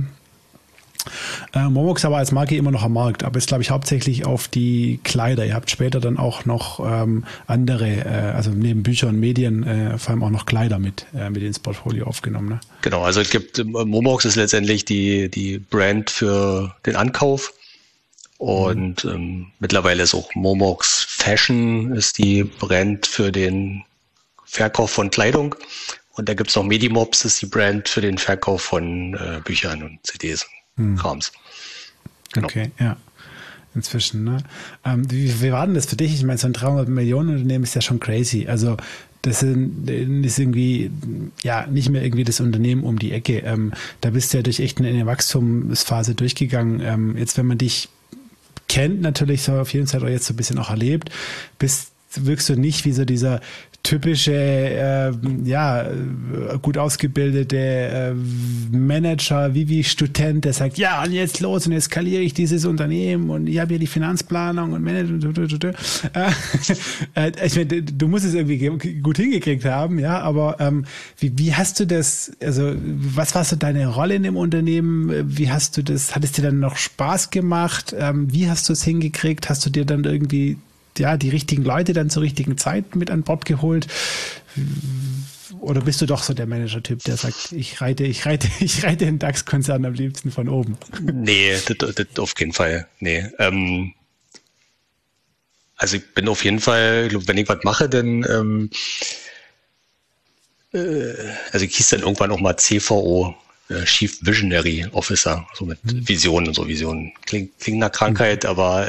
Momox aber als Marke immer noch am Markt, aber ist, glaube ich, hauptsächlich auf die Kleider. Ihr habt später dann auch noch andere, also neben Büchern und Medien, vor allem auch noch Kleider mit ins Portfolio aufgenommen. Ne? Genau, also es gibt, Momox ist letztendlich die Brand für den Ankauf und mittlerweile ist auch Momox Fashion ist die Brand für den Verkauf von Kleidung und da gibt es noch Medimobs, das ist die Brand für den Verkauf von Büchern und CDs. Krams. Genau. Okay, ja. Inzwischen, ne? Wie war denn das für dich? Ich meine, so ein 300 Millionen Unternehmen ist ja schon crazy. Also, das ist irgendwie, nicht mehr irgendwie das Unternehmen um die Ecke. Da bist du ja durch echt eine Wachstumsphase durchgegangen. Jetzt, wenn man dich kennt, natürlich so auf jeden Fall auch jetzt so ein bisschen auch erlebt, wirkst du nicht wie so dieser typische, gut ausgebildete Manager, wie Student, der sagt, ja, und jetzt los und jetzt skaliere ich dieses Unternehmen und ich habe hier die Finanzplanung und Management. Ich meine, du musst es irgendwie gut hingekriegt haben, ja, aber wie hast du das, also was war so deine Rolle in dem Unternehmen? Wie hast du das, hat es dir dann noch Spaß gemacht? Wie hast du es hingekriegt? Hast du dir dann irgendwie die richtigen Leute dann zur richtigen Zeit mit an Bord geholt? Oder bist du doch so der Manager-Typ, der sagt, ich reite den DAX-Konzern am liebsten von oben? Nee, das auf keinen Fall. Nee. Also ich bin auf jeden Fall, wenn ich was mache, dann also ich hieß dann irgendwann auch mal CVO, Chief Visionary Officer, so mit Visionen und so. Visionen. Klingt nach Krankheit, aber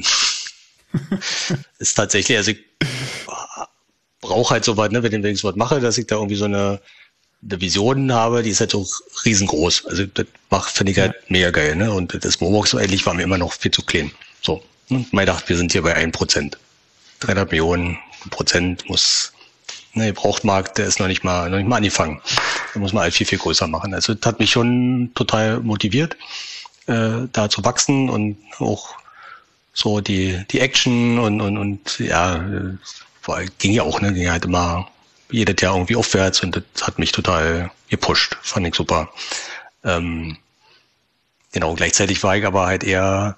ist tatsächlich, also ich brauche halt so was, ne, wenn ich so was mache, dass ich da irgendwie so eine Vision habe, die ist halt so riesengroß. Also das finde ich halt mega geil, ne? Und das Momox eigentlich war mir immer noch viel zu klein. So. Und man dachte, wir sind hier bei 1%. 300 Millionen Prozent Gebrauchtmarkt, der ist noch nicht mal angefangen. Da muss man halt viel, viel größer machen. Also das hat mich schon total motiviert, da zu wachsen und auch so die Action und ging ja auch, ne? Ging halt immer jedes Jahr irgendwie aufwärts und das hat mich total gepusht. Fand ich super. Genau, gleichzeitig war ich aber halt eher,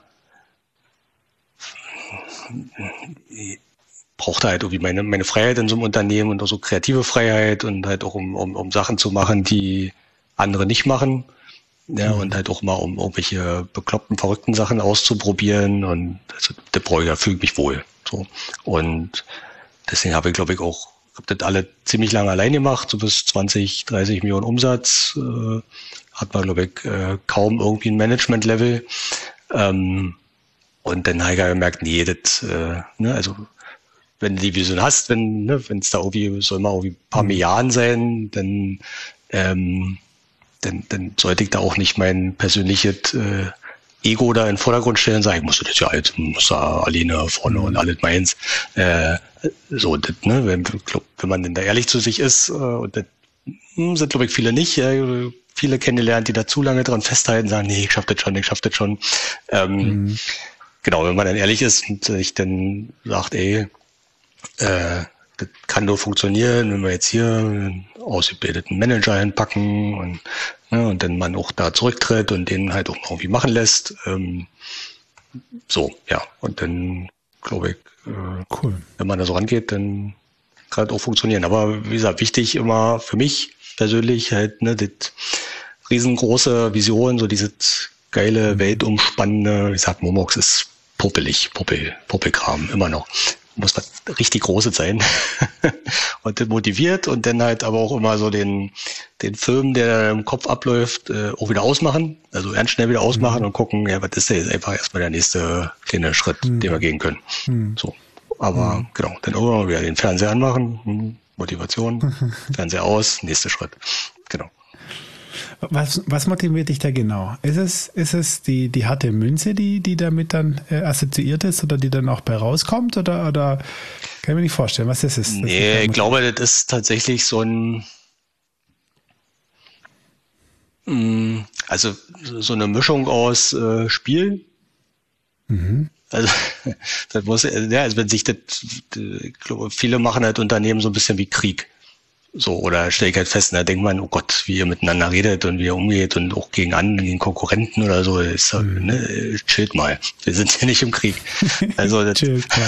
brauchte halt irgendwie meine Freiheit in so einem Unternehmen und auch so kreative Freiheit und halt auch um Sachen zu machen, die andere nicht machen. Ja, und halt auch mal um irgendwelche bekloppten, verrückten Sachen auszuprobieren und also, der brauche ich ja, fühle ich mich wohl. So. Und deswegen habe ich, glaube ich, auch, habe das alle ziemlich lange allein gemacht, so bis 20, 30 Millionen Umsatz, hat man, glaube ich, kaum irgendwie ein Management-Level. Und dann habe ich gemerkt, nee, das, ne, also wenn du die Vision hast, wenn es da irgendwie, soll mal irgendwie ein paar Milliarden sein, dann sollte ich da auch nicht mein persönliches Ego da in den Vordergrund stellen und sagen, ich muss das ja halt, muss da alleine vorne und alles meins. So, das, ne, wenn man denn da ehrlich zu sich ist, und das sind, glaube ich, viele nicht, viele kennengelernt, die da zu lange dran festhalten, sagen, nee, ich schaff das schon. Genau, wenn man dann ehrlich ist und sich dann sagt, ey, das kann nur funktionieren, wenn wir jetzt hier einen ausgebildeten Manager hinpacken und dann man auch da zurücktritt und den halt auch noch irgendwie machen lässt. So, ja. Und dann, glaube ich, cool. Wenn man da so rangeht, dann kann das auch funktionieren. Aber wie gesagt, wichtig immer für mich persönlich halt, ne, das riesengroße Vision, so dieses geile, weltumspannende, wie gesagt, Momox ist Puppelkram, immer noch. Muss was richtig Großes sein und das motiviert und dann halt aber auch immer so den Film, der im Kopf abläuft, auch wieder ausmachen, also ganz schnell wieder ausmachen und gucken, ja, was ist denn jetzt einfach erstmal der nächste kleine Schritt, den wir gehen können. So, aber genau, dann irgendwann wieder den Fernseher anmachen, Motivation, Fernseher aus, nächster Schritt, genau. Was motiviert dich da genau? Ist es die harte Münze, die damit dann assoziiert ist oder die dann auch bei rauskommt? Oder kann ich mir nicht vorstellen, was ist es? Nee, ich glaube, das ist tatsächlich so ein, also so eine Mischung aus Spiel. Also das muss, ja, also wenn sich das, ich glaube, viele machen halt Unternehmen so ein bisschen wie Krieg. So, oder stelle ich halt fest, da denkt man, oh Gott, wie ihr miteinander redet und wie ihr umgeht und auch gegen Konkurrenten oder so, ist, ne, chillt mal. Wir sind hier nicht im Krieg. Also das,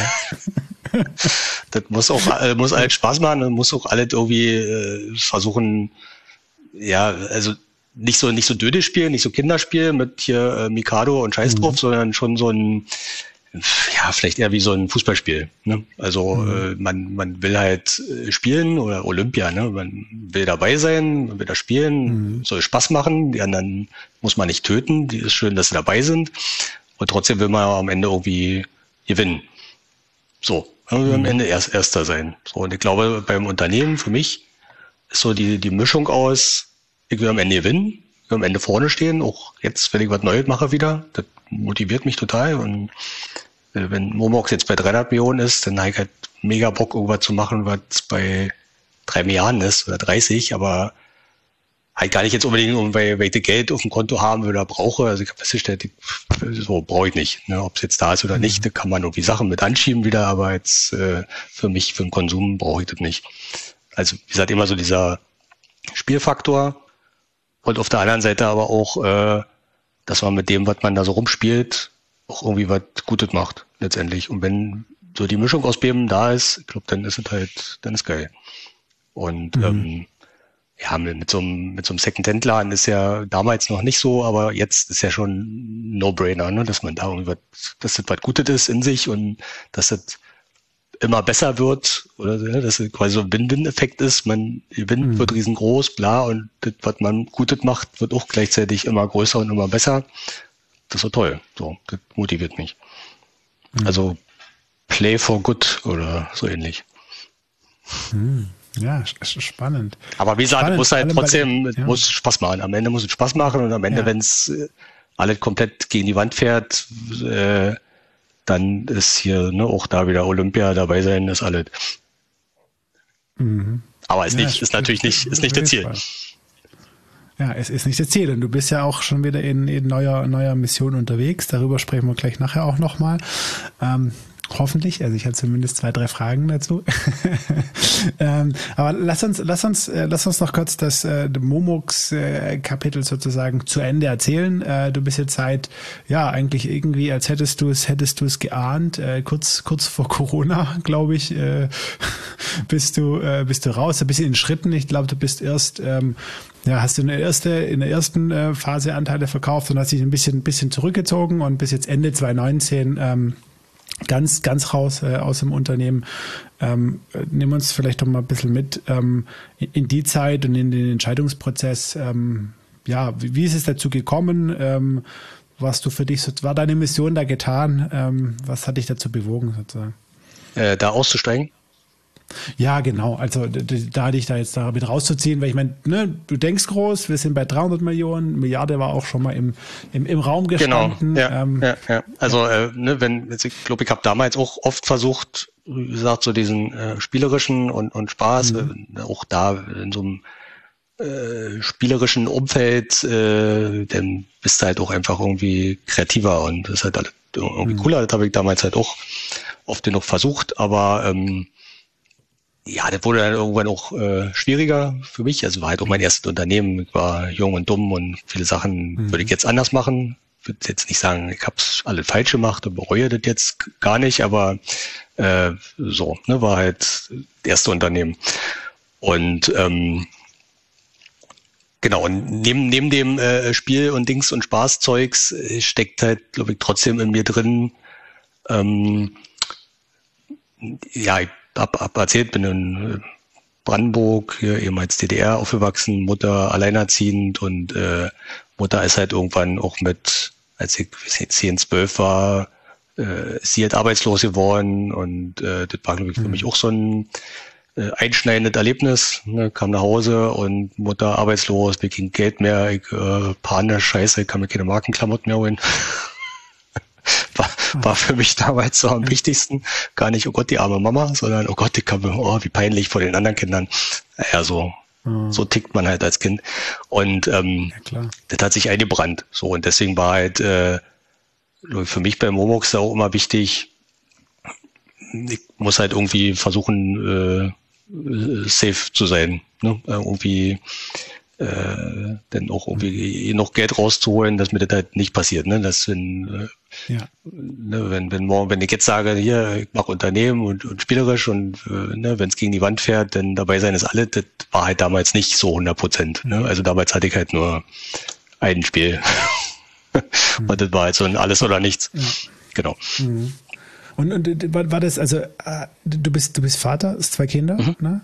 das muss alles Spaß machen und muss auch alles irgendwie versuchen, ja, also nicht so Döde spielen, nicht so Kinderspiel mit hier Mikado und Scheiß drauf, sondern schon so ein, ja, vielleicht eher wie so ein Fußballspiel. Ne? Also man will halt spielen oder Olympia, ne? Man will dabei sein, man will da spielen, soll Spaß machen, die anderen muss man nicht töten, die ist schön, dass sie dabei sind und trotzdem will man am Ende irgendwie gewinnen. So, man will am Ende Erster sein. So, und ich glaube, beim Unternehmen für mich ist so die Mischung aus, ich will am Ende gewinnen, ich will am Ende vorne stehen, auch jetzt, wenn ich was Neues mache wieder, das motiviert mich total und wenn Momox jetzt bei 300 Millionen ist, dann habe ich halt mega Bock, irgendwas zu machen, was bei 3 Milliarden ist oder 30, aber halt gar nicht jetzt unbedingt, weil ich Geld auf dem Konto haben will oder brauche. Also ich habe festgestellt, so brauche ich nicht. Ne? Ob es jetzt da ist oder nicht, da kann man irgendwie Sachen mit anschieben wieder, aber jetzt für mich, für den Konsum brauche ich das nicht. Also wie gesagt, immer so dieser Spielfaktor und auf der anderen Seite aber auch, dass man mit dem, was man da so rumspielt, auch irgendwie was Gutes macht, letztendlich. Und wenn so die Mischung aus beiden da ist, ich glaube, dann ist es halt, dann ist geil. Und ja, mit so einem Second-Hand-Laden ist ja damals noch nicht so, aber jetzt ist ja schon ein No-Brainer, ne? Dass man da irgendwie dass das was Gutes ist in sich und dass das immer besser wird, oder dass es quasi so ein Win-Win-Effekt ist. Man gewinnt, wird riesengroß, bla, und das, was man Gutes macht, wird auch gleichzeitig immer größer und immer besser. Das ist so toll. So, das motiviert mich. Also Play for Good oder so ähnlich. Ja, spannend. Aber wie gesagt, muss halt trotzdem, muss Spaß machen. Am Ende muss es Spaß machen und am Ende, wenn es alles komplett gegen die Wand fährt, dann ist hier auch da wieder Olympia dabei sein, ist alles. Aber ist natürlich nicht das Ziel. Ja, es ist nicht das Ziel. Und du bist ja auch schon wieder in neuer Mission unterwegs. Darüber sprechen wir gleich nachher auch nochmal. Hoffentlich, also ich habe zumindest 2, 3 Fragen dazu. Aber lass uns noch kurz das Momox-Kapitel sozusagen zu Ende erzählen. Du bist jetzt eigentlich irgendwie, als hättest du es geahnt, kurz vor Corona, glaube ich, bist du raus, ein bisschen in Schritten. Ich glaube, du bist erst hast du in der ersten Phase Anteile verkauft und hast dich ein bisschen zurückgezogen und bis jetzt Ende 2019 ganz raus aus dem Unternehmen. Nimm uns vielleicht doch mal ein bisschen mit in die Zeit und in den Entscheidungsprozess. Wie ist es dazu gekommen? War deine Mission da getan? Was hat dich dazu bewogen sozusagen? Da auszusteigen? Ja, genau. Also da hatte ich da jetzt damit rauszuziehen, weil ich meine, du denkst groß, wir sind bei 300 Millionen, Milliarde war auch schon mal im Raum gestanden. Genau, ja. Also ich glaube, ich habe damals auch oft versucht, wie gesagt, so diesen spielerischen und Spaß, auch da in so einem spielerischen Umfeld, dann bist du halt auch einfach irgendwie kreativer und das ist halt irgendwie cooler. Das habe ich damals halt auch oft genug versucht, aber das wurde dann irgendwann auch schwieriger für mich. Also war halt auch mein erstes Unternehmen. Ich war jung und dumm und viele Sachen würde ich jetzt anders machen. Ich würde jetzt nicht sagen, ich habe es alle falsch gemacht und bereue das jetzt gar nicht, aber war halt das erste Unternehmen. Und genau, und neben dem Spiel und Dings und Spaßzeugs steckt halt, glaube ich, trotzdem in mir drin, ich hab erzählt, bin in Brandenburg, hier ehemals DDR, aufgewachsen, Mutter alleinerziehend und Mutter ist halt irgendwann auch als ich 10, 12 war, ist sie halt arbeitslos geworden und das war, glaube ich, für mich auch so ein einschneidendes Erlebnis. Ne? Kam nach Hause und Mutter arbeitslos, mir ging Geld mehr, ich panisch, scheiße, ich kann mir keine Markenklamotten mehr holen. War für mich damals so am wichtigsten. Gar nicht, oh Gott, die arme Mama, sondern, oh Gott, wie peinlich vor den anderen Kindern. Ja, so tickt man halt als Kind. Und das hat sich eingebrannt. So, und deswegen war halt für mich bei Momox auch immer wichtig, ich muss halt irgendwie versuchen, safe zu sein. Ne? Irgendwie dann auch irgendwie noch Geld rauszuholen, dass mir das halt nicht passiert. Ne? Dass wenn ich jetzt sage, hier, ich mache Unternehmen und spielerisch und wenn es gegen die Wand fährt, dann dabei sein ist alles, das war halt damals nicht so 100%. Ne? Also damals hatte ich halt nur ein Spiel. Und das war halt so ein Alles oder Nichts. Ja. Genau. Mhm. Und war das, also du bist Vater, hast 2 Kinder, ne?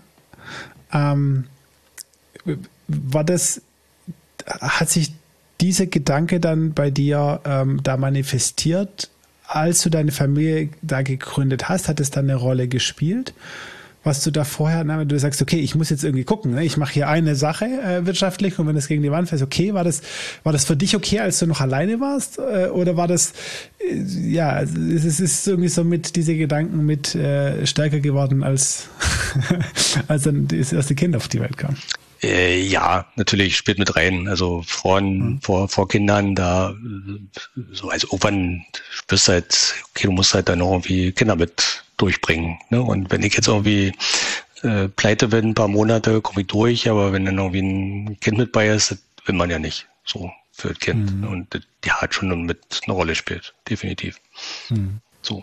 Hat sich dieser Gedanke dann bei dir da manifestiert, als du deine Familie da gegründet hast? Hat es dann eine Rolle gespielt? Was du da vorher, wenn du sagst, okay, ich muss jetzt irgendwie gucken, ne? Ich mache hier eine Sache wirtschaftlich und wenn es gegen die Wand fällt, okay, war das für dich okay, als du noch alleine warst? Oder war das, es ist irgendwie so mit diese Gedanken mit stärker geworden, als dann das erste Kind auf die Welt kam? Ja, natürlich spielt mit rein. Also vor Kindern da, so, also irgendwann spürst du halt, okay, du musst halt dann noch irgendwie Kinder mit durchbringen. Ne? Und wenn ich jetzt irgendwie pleite bin, ein paar Monate, komme ich durch, aber wenn dann irgendwie ein Kind mit bei ist, das will man ja nicht. So für das Kind. Und das hat schon mit eine Rolle gespielt, definitiv. So.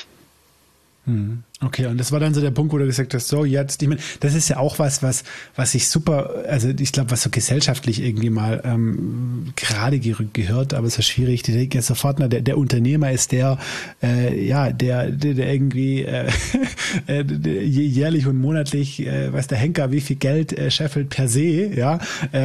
Okay, und das war dann so der Punkt, wo du gesagt hast, so jetzt, ich meine, das ist ja auch was ich super, also ich glaube, was so gesellschaftlich irgendwie mal gerade gehört, aber es ist schwierig, die denken ja sofort, der Unternehmer ist der irgendwie jährlich und monatlich, weiß der Henker, wie viel Geld scheffelt per se, ja,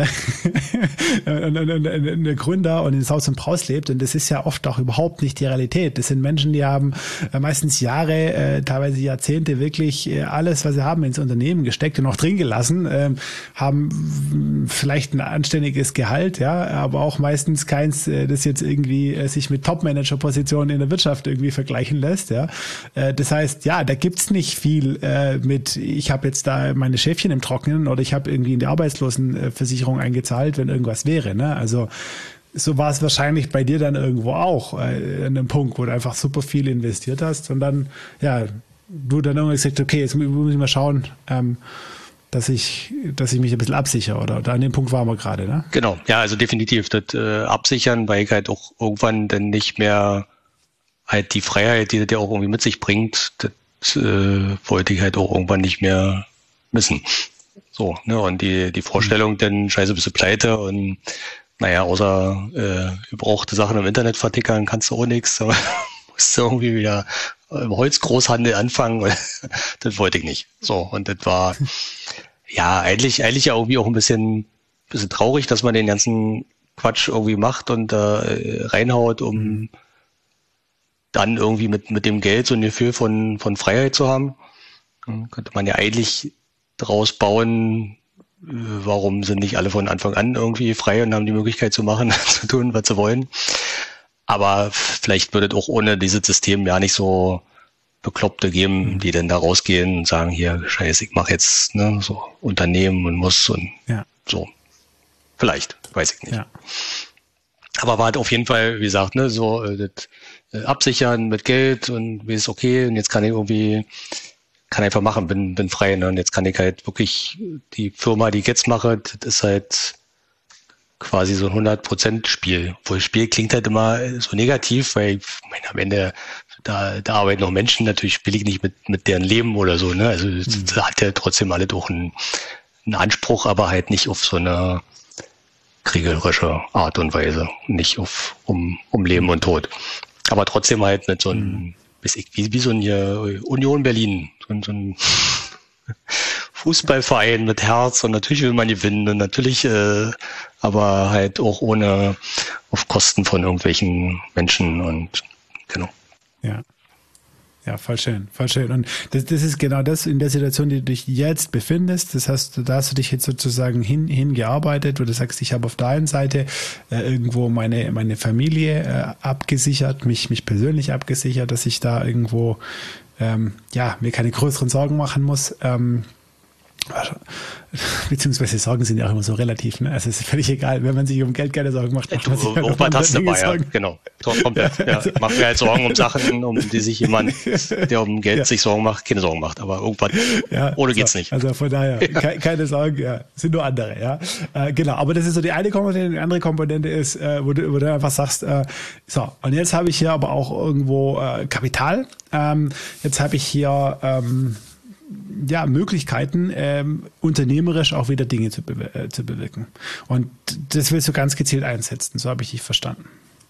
und der Gründer und in Saus und Braus lebt, und das ist ja oft auch überhaupt nicht die Realität. Das sind Menschen, die haben meistens Jahre, teilweise Jahrzehnte wirklich alles, was sie haben, ins Unternehmen gesteckt und auch drin gelassen, haben vielleicht ein anständiges Gehalt, ja, aber auch meistens keins, das jetzt irgendwie sich mit Top-Manager-Positionen in der Wirtschaft irgendwie vergleichen lässt, ja. Das heißt, ja, da gibt's nicht viel mit, ich habe jetzt da meine Schäfchen im Trockenen oder ich habe irgendwie in die Arbeitslosenversicherung eingezahlt, wenn irgendwas wäre, ne? Also so war es wahrscheinlich bei dir dann irgendwo auch an einem Punkt, wo du einfach super viel investiert hast und dann, ja, du dann irgendwie gesagt, okay, jetzt muss ich mal schauen, dass ich mich ein bisschen absichere oder an dem Punkt waren wir gerade, ne? Genau, ja, also definitiv das Absichern, weil ich halt auch irgendwann dann nicht mehr halt die Freiheit, die das ja auch irgendwie mit sich bringt, das wollte ich halt auch irgendwann nicht mehr missen. So, ne, und die Vorstellung, dann scheiße, bist du pleite und naja, außer gebrauchte Sachen im Internet vertickern kannst du auch nichts, aber musst du irgendwie wieder im Holzgroßhandel anfangen. Das wollte ich nicht. So, und das war ja eigentlich ja irgendwie auch ein bisschen traurig, dass man den ganzen Quatsch irgendwie macht und reinhaut, um dann irgendwie mit dem Geld so ein Gefühl von Freiheit zu haben. Dann könnte man ja eigentlich draus bauen, warum sind nicht alle von Anfang an irgendwie frei und haben die Möglichkeit zu machen, zu tun, was sie wollen. Aber vielleicht würde es auch ohne dieses System ja nicht so Bekloppte geben, die dann da rausgehen und sagen, hier, scheiße, ich mache jetzt so Unternehmen und muss und so. Vielleicht, weiß ich nicht. Ja. Aber war halt auf jeden Fall, wie gesagt, so das absichern mit Geld und wie ist okay und jetzt kann einfach machen, bin frei, ne? Und jetzt kann ich halt wirklich die Firma, die ich jetzt mache, das ist halt quasi so ein 100% Spiel. Obwohl Spiel klingt halt immer so negativ, weil ich meine, am Ende da arbeiten noch Menschen, natürlich spiele ich nicht mit deren Leben oder so, ne? Also das hat ja trotzdem alle doch einen Anspruch, aber halt nicht auf so eine kriegerische Art und Weise, nicht um Leben und Tod. Aber trotzdem halt mit so einem, wie so ein hier Union Berlin, so ein Fußballverein mit Herz und natürlich will man gewinnen und natürlich, aber halt auch ohne auf Kosten von irgendwelchen Menschen und genau. Ja. Ja, voll schön, voll schön. Und das ist genau das in der Situation, die du dich jetzt befindest. Das heißt, da hast du dich jetzt sozusagen hingearbeitet, wo du sagst, ich habe auf der einen Seite irgendwo meine Familie abgesichert, mich persönlich abgesichert, dass ich da irgendwo mir keine größeren Sorgen machen muss. Beziehungsweise Sorgen sind ja auch immer so relativ, ne? Also es ist völlig egal, wenn man sich um Geld keine Sorgen macht, macht man sich halt was hast du dabei, ja, genau. Komplett. Ja. Mach mir halt Sorgen um Sachen, um die sich jemand, der um Geld sich Sorgen macht, keine Sorgen macht. Aber irgendwann ohne geht's nicht. Also von daher, keine Sorgen, sind nur andere, ja. Genau, aber das ist so die eine Komponente. Die andere Komponente ist, wo du einfach sagst, so, und jetzt habe ich hier aber auch irgendwo Kapital. Jetzt habe ich hier Möglichkeiten, unternehmerisch auch wieder Dinge zu bewirken. Und das willst du ganz gezielt einsetzen, so habe ich dich verstanden.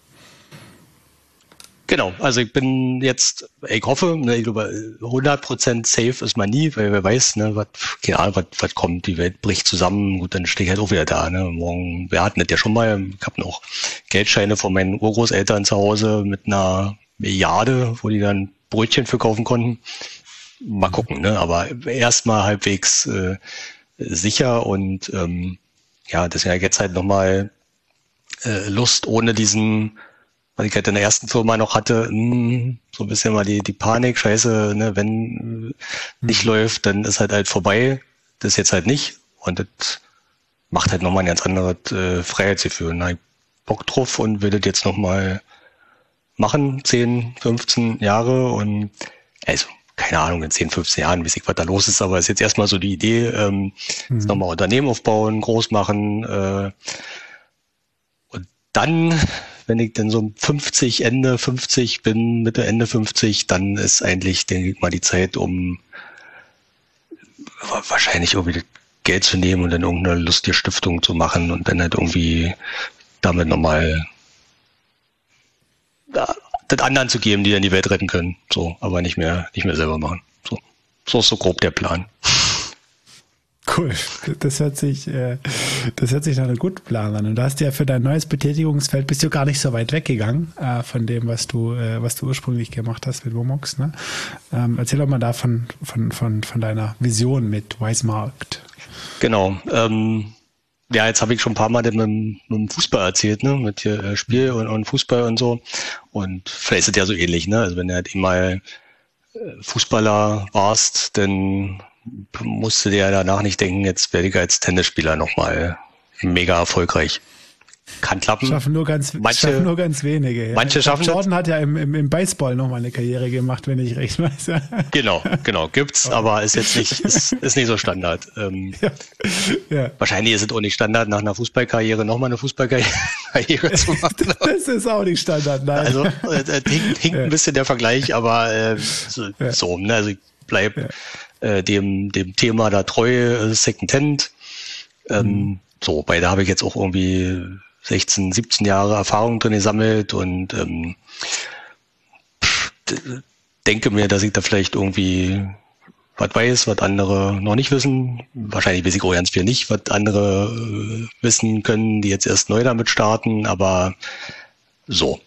Genau, also ich bin jetzt, ich hoffe, ich glaube 100% safe ist man nie, weil wer weiß, keine Ahnung, was kommt, die Welt bricht zusammen, gut, dann stehe ich halt auch wieder da. Morgen, wir hatten das ja schon mal, ich habe noch Geldscheine von meinen Urgroßeltern zu Hause mit einer Milliarde, wo die dann Brötchen für kaufen konnten. Mal gucken, aber erstmal halbwegs sicher und deswegen jetzt halt nochmal Lust ohne diesen, was ich halt in der ersten Firma noch hatte, so ein bisschen mal die Panik, scheiße, wenn nicht läuft, dann ist halt vorbei, das jetzt halt nicht und das macht halt nochmal ein ganz anderes Freiheitsgefühl. Ich Bock drauf und will das jetzt nochmal machen, 10, 15 Jahre und also keine Ahnung, in 10, 15 Jahren, weiß ich, was da los ist, aber es ist jetzt erstmal so die Idee, jetzt nochmal Unternehmen aufbauen, groß machen und dann, wenn ich dann so Ende 50 bin, Mitte, Ende 50, dann ist eigentlich, denke ich mal, die Zeit, um wahrscheinlich irgendwie das Geld zu nehmen und dann irgendeine lustige Stiftung zu machen und dann halt irgendwie damit nochmal das anderen zu geben, die dann die Welt retten können. So, aber nicht mehr selber machen. So ist so grob der Plan. Cool. Das hört sich nach einem guten Plan an. Und du hast ja für dein neues Betätigungsfeld bist du gar nicht so weit weggegangen von dem, was du ursprünglich gemacht hast mit Womox, ne? Erzähl doch mal da von deiner Vision mit Wisemarkt. Genau. Jetzt habe ich schon ein paar Mal mit dem Fußball erzählt, mit hier Spiel und Fußball und so. Und vielleicht ist es ja so ähnlich, Also wenn du halt mal Fußballer warst, dann musst du dir ja danach nicht denken, jetzt werde ich als Tennisspieler nochmal mega erfolgreich. Kann klappen. Schaffen nur ganz wenige. Ja. Manche schaffen Jordan hat ja im Baseball nochmal eine Karriere gemacht, wenn ich recht weiß. Genau, gibt's, aber ist jetzt nicht, ist nicht so Standard. Ja. Wahrscheinlich ist es auch nicht Standard, nach einer Fußballkarriere nochmal eine Fußballkarriere zu machen. Das ist auch nicht Standard, nein. Also hinkt ein bisschen der Vergleich, aber so, ne? Also ich bleib dem Thema da treu, Secondhand. So, bei da habe ich jetzt auch irgendwie 16, 17 Jahre Erfahrung drin gesammelt und denke mir, dass ich da vielleicht irgendwie was weiß, was andere noch nicht wissen. Wahrscheinlich weiß ich auch ganz viel nicht, was andere wissen können, die jetzt erst neu damit starten, aber so,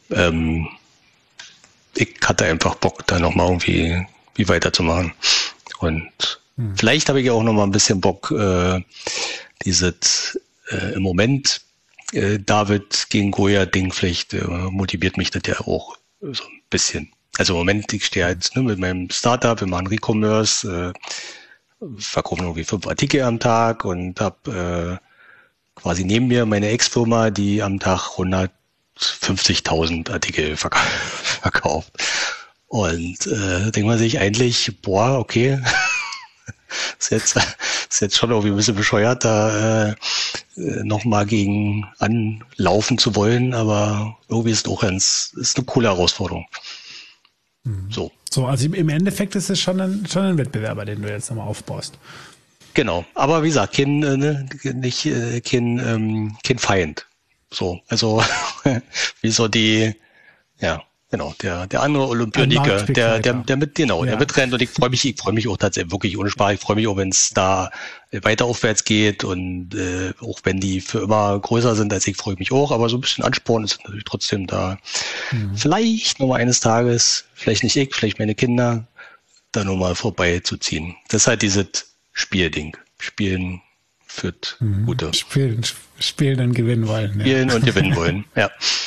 ich hatte einfach Bock, da nochmal irgendwie weiterzumachen. Und vielleicht habe ich ja auch nochmal ein bisschen Bock, dieses im Moment David gegen Goliath-Ding, vielleicht motiviert mich das ja auch so ein bisschen. Also im Moment, ich stehe halt mit meinem Startup, wir machen Recommerce, verkaufen irgendwie 5 Artikel am Tag und habe quasi neben mir meine Ex-Firma, die am Tag 150.000 Artikel verkauft. Und denkt man sich eigentlich, boah, okay, ist jetzt schon irgendwie ein bisschen bescheuert, da nochmal gegen anlaufen zu wollen, aber irgendwie ist es auch ist eine coole Herausforderung. So, also im Endeffekt ist es schon ein Wettbewerber, den du jetzt nochmal aufbaust. Genau, aber wie gesagt, kein Feind. So, also wie so die, ja, genau, der andere Olympioniker, der mitrennt, und ich freue mich auch tatsächlich wirklich ohne Spaß. Ich freue mich auch, wenn es da weiter aufwärts geht, und auch wenn die für immer größer sind als ich, freue ich mich auch, aber so ein bisschen Ansporn ist natürlich trotzdem da. Vielleicht nochmal eines Tages, vielleicht nicht ich, vielleicht meine Kinder, da nochmal vorbeizuziehen. Das ist halt dieses Spielding. Spielen führt gute. Spielen und gewinnen wollen. Spielen und gewinnen wollen, ja.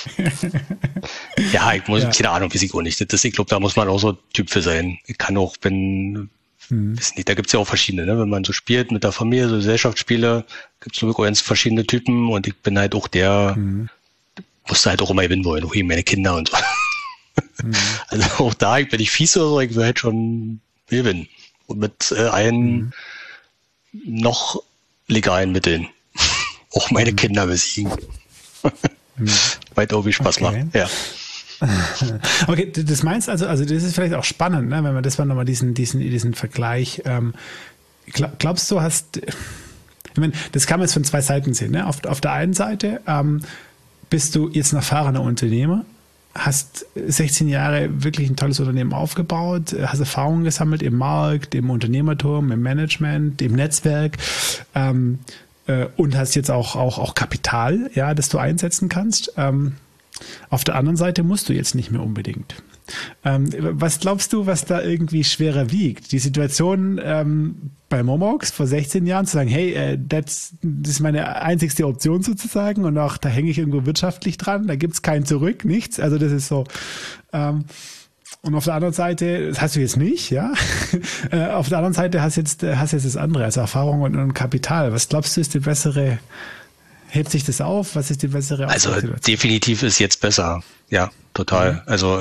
Ja, ich muss, keine Ahnung, weiß ich auch nicht. Ich glaube, da muss man auch so Typ für sein. Ich kann auch, weiß nicht, da gibt's ja auch verschiedene, ne? Wenn man so spielt mit der Familie, so Gesellschaftsspiele, gibt's so ganz verschiedene Typen, und ich bin halt auch der, musste halt auch immer gewinnen wollen, auch eben meine Kinder und so. Also auch da, wenn ich fies oder so, ich will halt schon gewinnen. Und mit allen noch legalen Mitteln. Auch meine Kinder besiegen. Weil irgendwie Spaß macht. Ja. Okay, das meinst also das ist vielleicht auch spannend, ne, wenn man das mal nochmal diesen Vergleich, glaubst du, ich meine, das kann man jetzt von zwei Seiten sehen, ne? Auf der einen Seite bist du jetzt ein erfahrener Unternehmer, hast 16 Jahre wirklich ein tolles Unternehmen aufgebaut, hast Erfahrungen gesammelt im Markt, im Unternehmertum, im Management, im Netzwerk, und hast jetzt auch Kapital, ja, das du einsetzen kannst. Auf der anderen Seite musst du jetzt nicht mehr unbedingt. Was glaubst du, was da irgendwie schwerer wiegt? Die Situation bei Momox vor 16 Jahren zu sagen, hey, das ist meine einzigste Option sozusagen, und auch da hänge ich irgendwo wirtschaftlich dran, da gibt's kein Zurück, nichts. Also das ist so. Und auf der anderen Seite, das hast du jetzt nicht, ja. Auf der anderen Seite hast jetzt das andere, also Erfahrung und Kapital. Was glaubst du, ist die bessere? Hebt sich das auf? Was ist die bessere? Also definitiv ist jetzt besser. Ja, total. Also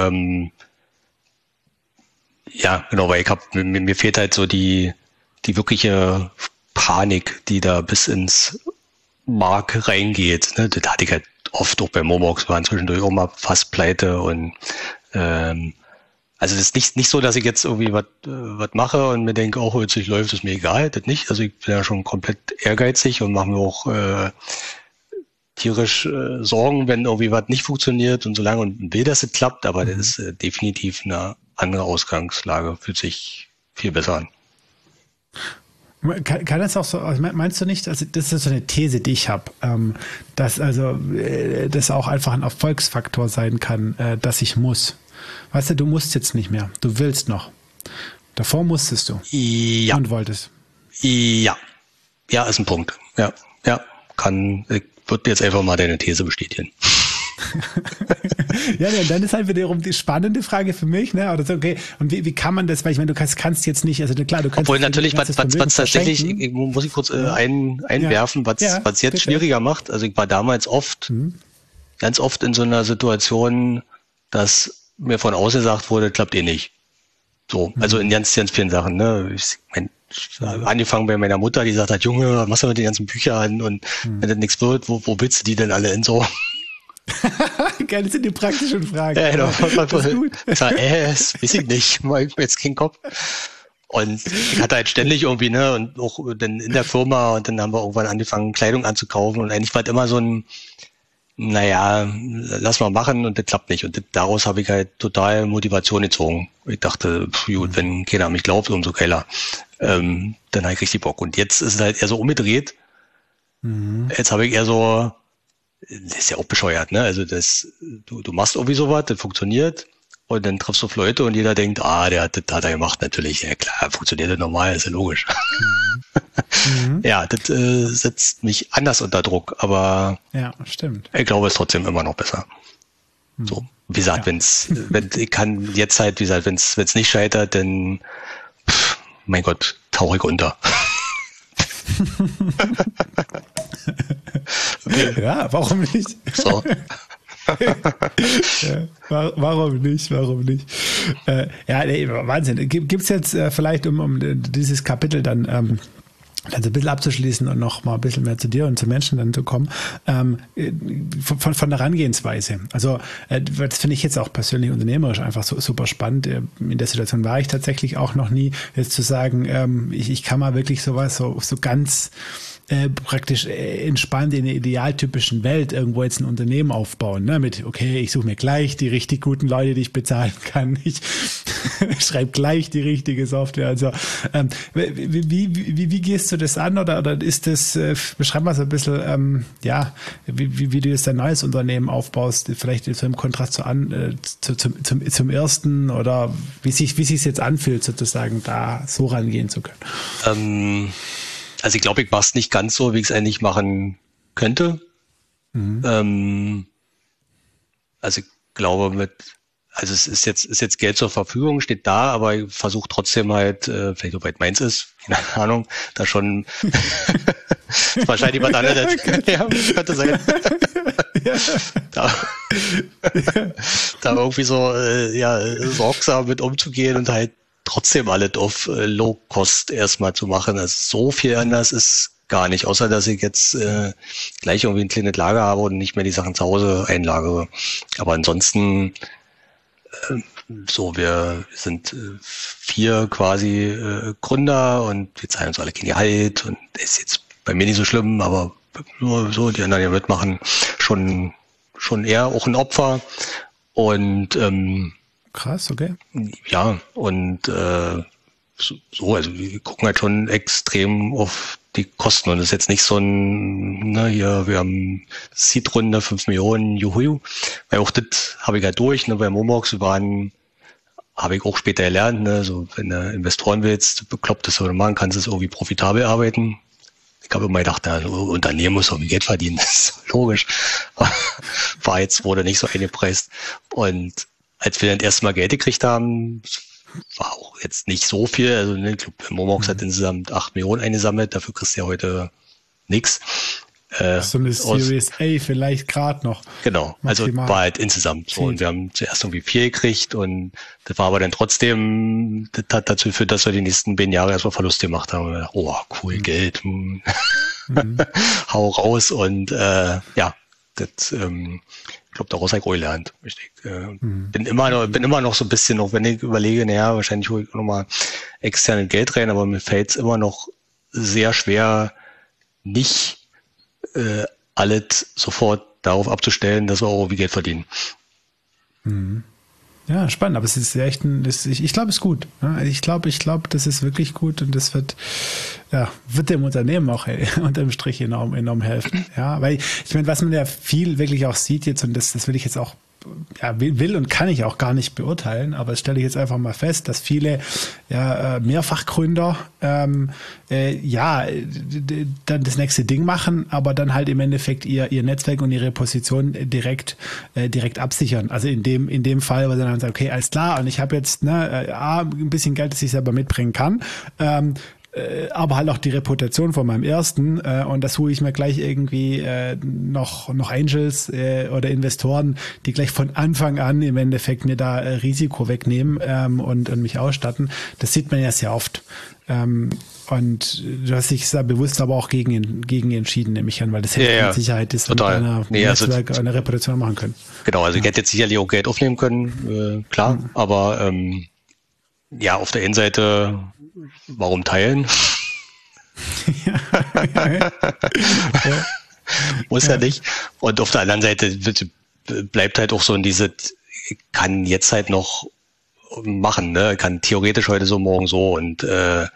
ja, genau, weil mir fehlt halt so die wirkliche Panik, die da bis ins Mark reingeht. Ne? Das hatte ich halt oft auch bei Momox, waren zwischendurch auch mal fast pleite, und also das ist nicht so, dass ich jetzt irgendwie was mache und mir denke, auch jetzt läuft, ist mir egal, das nicht. Also ich bin ja schon komplett ehrgeizig und mache mir auch tierisch Sorgen, wenn irgendwie was nicht funktioniert, und solange und will, dass es klappt, aber das ist definitiv eine andere Ausgangslage, fühlt sich viel besser an. Kann das auch so, also meinst du nicht, also das ist so eine These, die ich habe, dass das auch einfach ein Erfolgsfaktor sein kann, dass ich muss. Weißt du musst jetzt nicht mehr, du willst noch. Davor musstest du. Ja. Und wolltest. Ja. Ja, ist ein Punkt. Ja. Ich würde jetzt einfach mal deine These bestätigen. Ja, und dann ist halt wiederum die spannende Frage für mich, ne? Oder so, okay, und wie kann man das, weil ich meine, du kannst jetzt nicht, also klar, du kannst. Obwohl natürlich, was tatsächlich, muss ich kurz einwerfen, was jetzt bitte schwieriger macht. Also ich war damals ganz oft in so einer Situation, dass mir von außen gesagt wurde, klappt nicht. So, also in ganz, ganz vielen Sachen, ne? Angefangen bei meiner Mutter, die gesagt hat, Junge, was machst du mit den ganzen Büchern und wenn das nichts wird, wo willst du die denn alle in so? Geil, das sind die praktischen Fragen. Ja, genau. Ich sag, weiß ich nicht, mach ich mir jetzt keinen Kopf. Und ich hatte halt ständig irgendwie, ne, und auch dann in der Firma und dann haben wir irgendwann angefangen, Kleidung anzukaufen und eigentlich war es immer so ein, naja, lass mal machen und das klappt nicht. Und daraus habe ich halt total Motivation gezogen. Ich dachte, gut, wenn keiner an mich glaubt, umso geiler. Dann habe ich richtig Bock. Und jetzt ist es halt eher so umgedreht. Jetzt habe ich eher so, das ist ja auch bescheuert, ne? Also du machst irgendwie sowas, das funktioniert und dann triffst du auf Leute und jeder denkt, der hat er gemacht, natürlich. Ja klar, funktioniert das normal, ist ja logisch. Ja, das setzt mich anders unter Druck, aber ja, stimmt. Ich glaube, es ist trotzdem immer noch besser. So, wie gesagt, ich kann jetzt halt, wie gesagt, wenn es nicht scheitert, dann, mein Gott, tauche ich unter. Ja, warum nicht? So. Ja, warum nicht? Wahnsinn. Gibt's jetzt vielleicht, um dieses Kapitel dann so ein bisschen abzuschließen und noch mal ein bisschen mehr zu dir und zu Menschen dann zu kommen, von der Herangehensweise. Also das finde ich jetzt auch persönlich unternehmerisch einfach so super spannend. In der Situation war ich tatsächlich auch noch nie, jetzt zu sagen, ich kann mal wirklich sowas so ganz praktisch entspannt in der idealtypischen Welt irgendwo jetzt ein Unternehmen aufbauen, ne? Mit, okay, ich suche mir gleich die richtig guten Leute, die ich bezahlen kann. Ich schreibe gleich die richtige Software. Also wie gehst du das an? Oder ist das, beschreib mal so ein bisschen, wie du jetzt dein neues Unternehmen aufbaust, vielleicht so im Kontrast zum ersten, oder wie sich jetzt anfühlt, sozusagen da so rangehen zu können? Also ich glaube, ich mache es nicht ganz so, wie ich es eigentlich machen könnte. Also ich glaube es ist jetzt Geld zur Verfügung, steht da, aber ich versuche trotzdem halt, vielleicht soweit meins ist, keine Ahnung, da schon wahrscheinlich was anderes. Ja, könnte sein. Da irgendwie so sorgsam mit umzugehen und halt trotzdem alles auf Low-Cost erstmal zu machen. Also so viel anders ist gar nicht, außer dass ich jetzt gleich irgendwie ein kleines Lager habe und nicht mehr die Sachen zu Hause einlagere. Aber ansonsten wir sind 4 quasi Gründer und wir zahlen uns alle kein Gehalt und das ist jetzt bei mir nicht so schlimm, aber nur so, die anderen, die mitmachen, schon eher auch ein Opfer und krass, okay. Ja, und also wir gucken halt schon extrem auf die Kosten und das ist jetzt nicht so ein, wir haben Seed-Runde, 5 Millionen, juhu, weil auch das habe ich halt durch, bei Momox habe ich auch später gelernt, ne, so wenn du Investoren willst, bekloppt das oder machen, kannst du es irgendwie profitabel arbeiten. Ich habe immer gedacht, Unternehmen muss irgendwie Geld verdienen, das ist logisch. Wurde nicht so eingepreist und als wir dann erstmal Geld gekriegt haben, war auch jetzt nicht so viel. Also ich glaube, Momox hat insgesamt 8 Millionen eingesammelt, dafür kriegst du ja heute nichts. So eine Series A vielleicht gerade noch. Genau, maximal. Also war halt insgesamt so. Und wir haben zuerst irgendwie 4 gekriegt und das war aber dann trotzdem, das hat dazu geführt, dass wir die nächsten 10 Jahre erstmal Verlust gemacht haben. Und wir dachten, cool, Geld. Hau raus und das ich glaube, daraus habe ich auch gelernt. Ich bin immer noch so ein bisschen, auch wenn ich überlege, wahrscheinlich hole ich nochmal externe Geld rein, aber mir fällt es immer noch sehr schwer, nicht alles sofort darauf abzustellen, dass wir auch irgendwie Geld verdienen. Ja, spannend, aber es ist echt ich glaube, es ist gut. Ich glaube, das ist wirklich gut und das wird dem Unternehmen auch unterm Strich enorm helfen. Ja, weil ich meine, was man ja viel wirklich auch sieht jetzt, und das will ich jetzt auch will und kann ich auch gar nicht beurteilen, aber das stelle ich jetzt einfach mal fest, dass viele Mehrfachgründer dann das nächste Ding machen, aber dann halt im Endeffekt ihr Netzwerk und ihre Position direkt absichern. Also in dem Fall, weil sie dann sagen, okay, alles klar, und ich habe jetzt ein bisschen Geld, das ich selber mitbringen kann, aber halt auch die Reputation von meinem ersten und das hole ich mir gleich irgendwie noch Angels oder Investoren, die gleich von Anfang an im Endeffekt mir da Risiko wegnehmen und mich ausstatten. Das sieht man ja sehr oft. Und du hast dich sehr bewusst aber auch gegen entschieden, nehme ich an, weil das hätte mit Sicherheit das mit einer Netzwerk, einer Reputation machen können. Genau, also ich hätte jetzt sicherlich auch Geld aufnehmen können, klar, aber auf der einen Seite, warum teilen? Muss ja nicht. Und auf der anderen Seite bleibt halt auch so in diese, kann jetzt halt noch machen, ne? Kann theoretisch heute so, morgen so und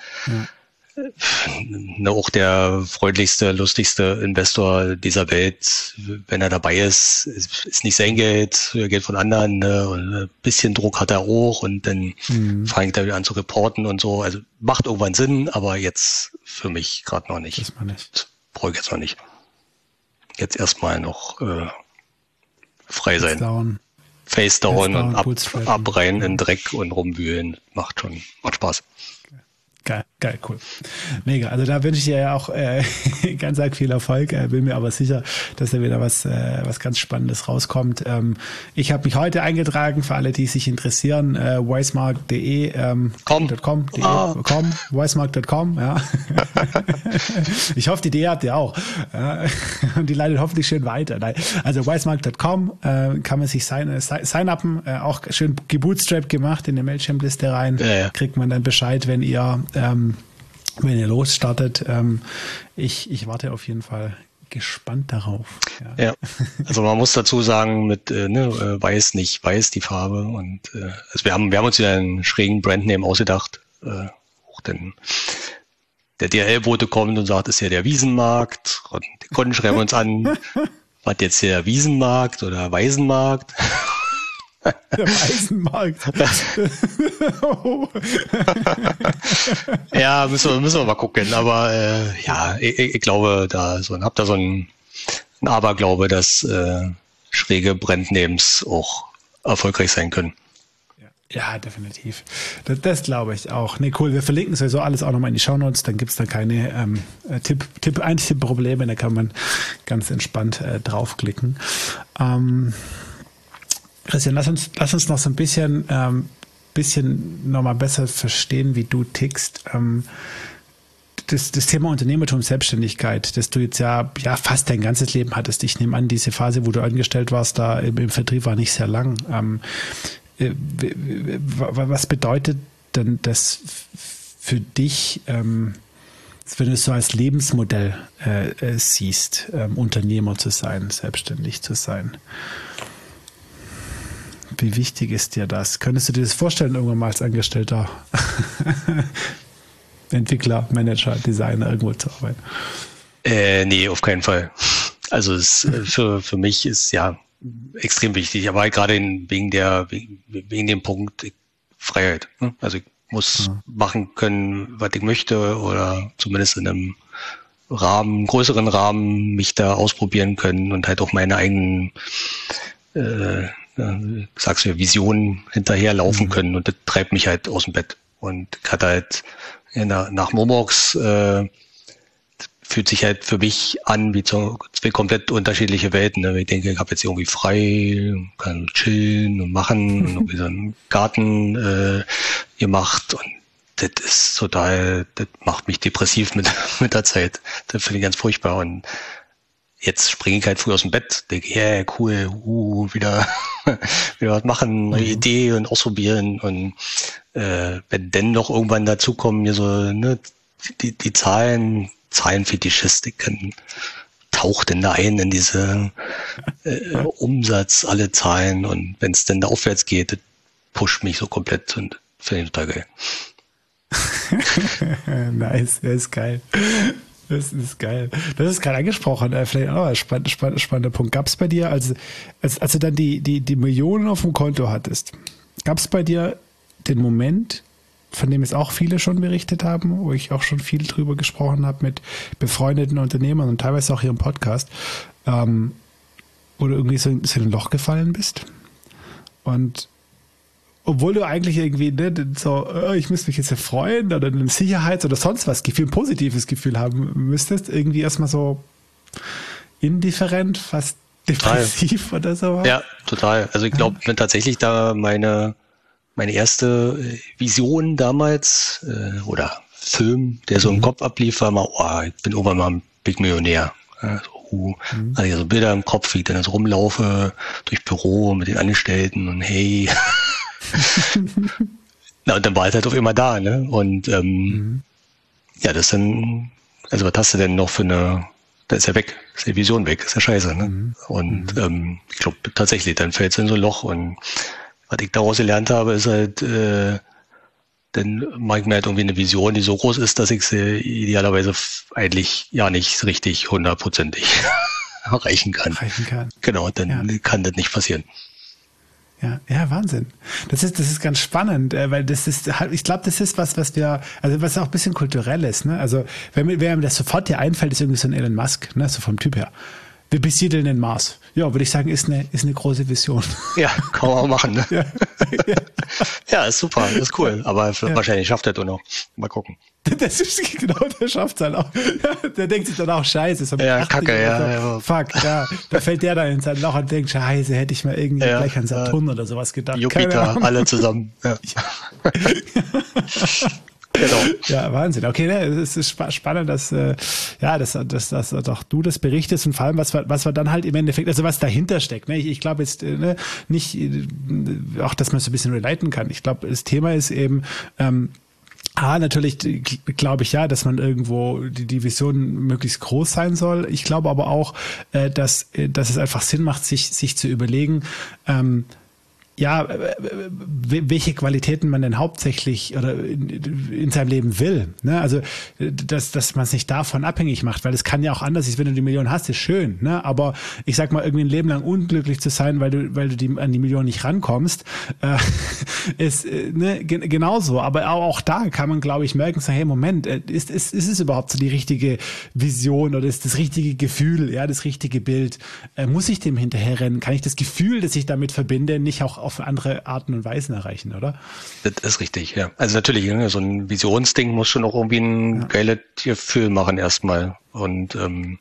auch der freundlichste, lustigste Investor dieser Welt, wenn er dabei ist nicht sein Geld, Geld von anderen, ne? Und ein bisschen Druck hat er auch und dann fängt er wieder an zu reporten und so. Also macht irgendwann Sinn, aber jetzt für mich gerade noch nicht. Das brauche ich jetzt noch nicht. Jetzt erstmal noch frei sein. Face down und ab rein in den Dreck und rumwühlen. Macht Spaß. Geil, cool. Mega. Also da wünsche ich dir ja auch ganz arg viel Erfolg. Bin mir aber sicher, dass da wieder was ganz Spannendes rauskommt. Ich habe mich heute eingetragen für alle, die sich interessieren. wisemark.de wisemark.com, ja. Ich hoffe, die Idee habt ihr auch. Und die leitet hoffentlich schön weiter. Also wisemark.com kann man sich sign-upen, auch schön gebootstrapped gemacht in die Mailchimp-Liste rein. Ja. Kriegt man dann Bescheid, wenn ihr losstartet. Ich warte auf jeden Fall gespannt darauf. Ja, also man muss dazu sagen, mit weiß nicht weiß die Farbe und also wir haben uns wieder einen schrägen Brandname ausgedacht. Auch denn der DHL-Bote kommt und sagt, ist ja der Wiesenmarkt und die Kunden schreiben uns an, was jetzt der Wiesenmarkt oder Waisenmarkt? Der Waisenmarkt. Ja, müssen wir mal gucken. Aber ich glaube, hab da so ein Aberglaube, dass schräge Brandnames auch erfolgreich sein können. Ja, definitiv. Das glaube ich auch. Nee, cool. Wir verlinken sowieso alles auch nochmal in die Shownotes. Dann gibt es da keine Tipp-Probleme. Da kann man ganz entspannt draufklicken. Christian, lass uns noch so ein bisschen nochmal besser verstehen, wie du tickst. Das Thema Unternehmertum, Selbstständigkeit, das du jetzt ja fast dein ganzes Leben hattest. Ich nehme an, diese Phase, wo du angestellt warst, da im Vertrieb war nicht sehr lang. Was bedeutet denn das für dich, wenn du es so als Lebensmodell siehst, Unternehmer zu sein, selbstständig zu sein? Wie wichtig ist dir das? Könntest du dir das vorstellen, irgendwann mal als Angestellter Entwickler, Manager, Designer irgendwo zu arbeiten? Nee, auf keinen Fall. Also für mich ist ja extrem wichtig, aber gerade wegen dem Punkt Freiheit. Ne? Also ich muss machen können, was ich möchte oder zumindest in einem größeren Rahmen mich da ausprobieren können und halt auch meine eigenen sagst du ja, Visionen hinterherlaufen können und das treibt mich halt aus dem Bett. Und ich hatte halt nach Momox fühlt sich halt für mich an wie zwei komplett unterschiedliche Welten. Ne? Ich denke, ich habe jetzt irgendwie frei, kann chillen und machen und irgendwie so einen Garten gemacht und das ist das macht mich depressiv mit der Zeit. Das finde ich ganz furchtbar und jetzt springe ich halt früh aus dem Bett, denke, cool, wieder was machen, neue Idee und ausprobieren und wenn denn noch irgendwann dazukommen, mir so die Zahlenfetischistik taucht denn da ein in diese Umsatz, alle Zahlen und wenn es denn da aufwärts geht, das pusht mich so komplett und finde ich total geil. Nice, das ist geil. Das ist geil. Das ist gerade angesprochen. Vielleicht auch ein spannender Punkt. Gab es bei dir, als du dann die Millionen auf dem Konto hattest, gab es bei dir den Moment, von dem es auch viele schon berichtet haben, wo ich auch schon viel drüber gesprochen habe mit befreundeten Unternehmern und teilweise auch hier im Podcast, wo du irgendwie so in ein Loch gefallen bist? Und obwohl du eigentlich irgendwie ich müsste mich jetzt freuen oder ein Sicherheits- oder sonst was Gefühl, ein positives Gefühl haben müsstest, irgendwie erstmal so indifferent, fast depressiv oder so. Ja, total. Also ich glaube, tatsächlich da meine erste Vision damals oder Film, der so im Kopf ablief, war mal, ich bin irgendwann mal ein Big Millionär. Also so Bilder im Kopf, wie ich dann so rumlaufe durch Büro mit den Angestellten und hey. Na, und dann war es halt auf immer da, ne? Und ja, das dann, also was hast du denn noch für da ist ja weg, ist die Vision weg, ist ja scheiße, ne? Und ich glaube tatsächlich, dann fällt es in so ein Loch und was ich daraus gelernt habe, ist halt, dann mache ich mir halt irgendwie eine Vision, die so groß ist, dass ich sie idealerweise eigentlich ja nicht richtig 100%ig erreichen kann. Genau, dann kann das nicht passieren. Ja, Wahnsinn. Das ist ganz spannend, weil ich glaube, das ist was auch ein bisschen kulturell ist, ne? Also, wer mir das sofort hier einfällt, ist irgendwie so ein Elon Musk, ne? So vom Typ her. Wir besiedeln den Mars. Ja, würde ich sagen, ist eine große Vision. Ja, kann man auch machen, ne? Ja, ist super, ist cool. Aber wahrscheinlich schafft er das auch noch. Mal gucken. Das ist genau, der schafft es halt auch. Der denkt sich dann auch, scheiße. So Kacke, ja. Fuck, ja. Da fällt der dann in sein Loch und denkt, scheiße, hätte ich mal irgendwie gleich an Saturn oder sowas gedacht. Jupiter, alle zusammen. Ja. Genau. Ja, Wahnsinn. Okay, es ist spannend, dass auch du das berichtest und vor allem, was wir dann halt im Endeffekt, also was dahinter steckt. Ne? Ich glaube jetzt nicht, auch dass man so ein bisschen relaten kann. Ich glaube, das Thema ist eben, natürlich glaube ich dass man irgendwo die Vision möglichst groß sein soll. Ich glaube aber auch, dass es einfach Sinn macht, sich zu überlegen, welche Qualitäten man denn hauptsächlich oder in seinem Leben will. Ne? Also, dass man es nicht davon abhängig macht, weil es kann ja auch anders sein, wenn du die Million hast, ist schön. Ne? Aber ich sag mal, irgendwie ein Leben lang unglücklich zu sein, weil du an die Million nicht rankommst, ist genauso. Aber auch da kann man, glaube ich, merken, so, hey, Moment, ist es überhaupt so die richtige Vision oder ist das richtige Gefühl, das richtige Bild? Muss ich dem hinterherrennen? Kann ich das Gefühl, das ich damit verbinde, nicht auch auf andere Arten und Weisen erreichen, oder? Das ist richtig, ja. Also natürlich, so ein Visionsding muss schon auch irgendwie ein geiles Gefühl machen erstmal. Und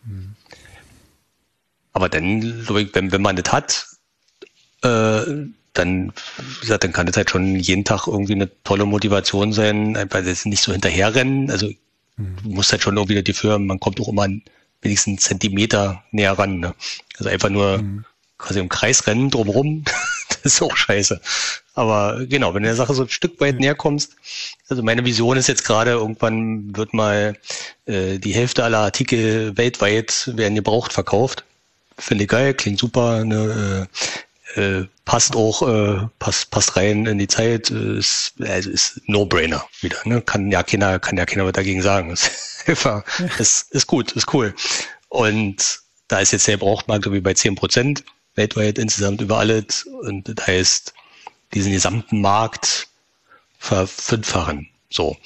aber dann, glaube ich, wenn man das hat, dann, wie gesagt, dann kann das halt schon jeden Tag irgendwie eine tolle Motivation sein, einfach das nicht so hinterherrennen. Also du musst halt schon irgendwie dafür haben, man kommt auch immer wenigstens einen Zentimeter näher ran. Ne? Also einfach nur quasi im Kreis rennen, drumrum, das ist auch scheiße. Aber genau, wenn du der Sache so ein Stück weit näher kommst, also meine Vision ist jetzt gerade, irgendwann wird mal die Hälfte aller Artikel weltweit werden gebraucht verkauft. Finde ich geil, klingt super, ne, passt auch, passt rein in die Zeit, ist No-Brainer wieder, ne, kann ja keiner was dagegen sagen. Ist gut, ist cool. Und da ist jetzt der Gebrauchtmarkt irgendwie bei 10%. Weltweit insgesamt über alles. Und das heißt, diesen gesamten Markt verfünffachen. So.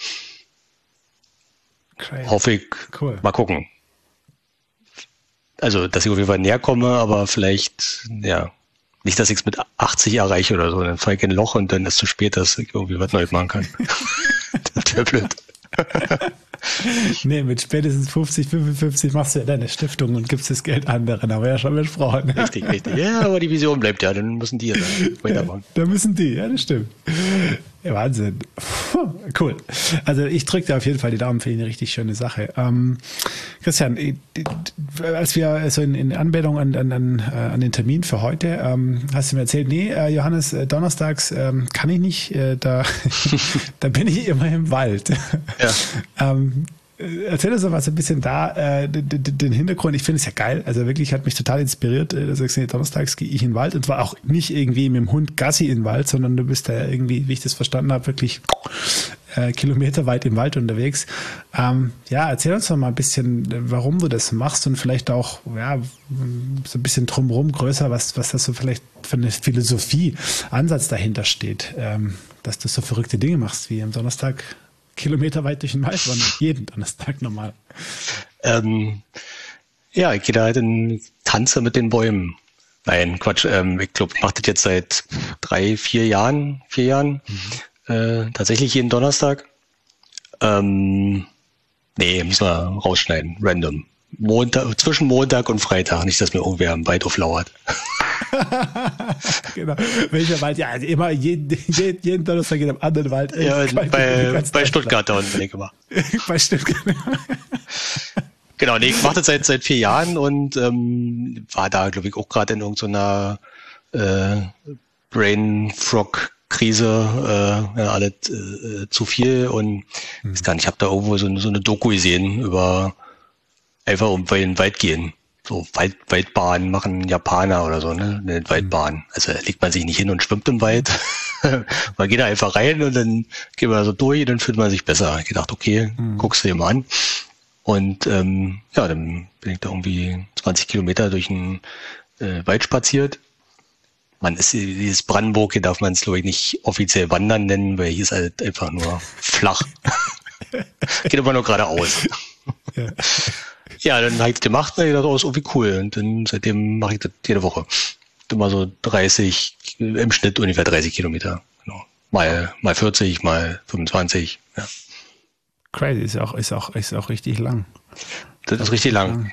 Crazy. Hoffe ich. Cool. Mal gucken. Also, dass ich auf jeden Fall näher komme, aber vielleicht, nicht, dass ich es mit 80 erreiche oder so. Dann falle ich in ein Loch und dann ist es zu spät, dass ich irgendwie was Neues machen kann. Das wäre blöd. Nee, mit spätestens 50, 55 machst du ja deine Stiftung und gibst das Geld anderen, haben wir ja schon besprochen. Richtig. Ja, aber die Vision bleibt ja, dann müssen die ja weitermachen. Da müssen die, ja, das stimmt. Ja, Wahnsinn. Cool. Also ich drücke dir auf jeden Fall die Daumen für eine richtig schöne Sache. Christian, als wir so in Anbindung an den Termin für heute, hast du mir erzählt, Johannes, donnerstags kann ich nicht, da bin ich immer im Wald. Ja. Erzähl uns doch mal so ein bisschen den Hintergrund. Ich finde es ja geil. Also wirklich hat mich total inspiriert. Du sagst, donnerstags gehe ich in den Wald und zwar auch nicht irgendwie mit dem Hund Gassi in den Wald, sondern du bist da irgendwie, wie ich das verstanden habe, wirklich Kilometer weit im Wald unterwegs. Erzähl uns doch mal ein bisschen, warum du das machst und vielleicht auch so ein bisschen drumherum größer, was das so vielleicht für eine Philosophie-Ansatz dahinter steht, dass du so verrückte Dinge machst, wie am Donnerstag kilometerweit durch den Wald wandern, jeden Donnerstag normal. Ich gehe da halt in Tanze mit den Bäumen. Nein, Quatsch. Ich glaube, ich mache das jetzt seit 4 Jahren. Tatsächlich jeden Donnerstag. Müssen wir rausschneiden. Random. Zwischen Montag und Freitag. Nicht, dass mir irgendwer im Wald auflauert. Genau. Welcher Wald? Ja, immer jeden Donnerstag in einem anderen Wald. Ja, bei Stuttgart da unten bin ich immer. Bei Stuttgart. Genau, ich mache das seit 4 Jahren und war da, glaube ich, auch gerade in irgendeiner Brain-Frog-Krise, alles zu viel und ich habe da irgendwo so eine Doku gesehen über einfach um in den Wald gehen. So Waldbahn machen Japaner oder so, ne? Eine Waldbahn. Also legt man sich nicht hin und schwimmt im Wald. Man geht da einfach rein und dann geht man so durch und dann fühlt man sich besser. Ich gedacht, okay, guckst du dir mal an. Und dann bin ich da irgendwie 20 Kilometer durch den Wald spaziert. Dieses Brandenburg, hier darf man es, glaube ich, nicht offiziell wandern nennen, weil hier ist halt einfach nur flach. Geht immer nur geradeaus. Ja, dann habe ich das gemacht und ich dachte, ist irgendwie cool. Und dann seitdem mache ich das jede Woche. Immer so 30, im Schnitt ungefähr 30 Kilometer. Genau. Mal 40, mal 25. Ja. Crazy, ist auch richtig lang. Das ist richtig lang.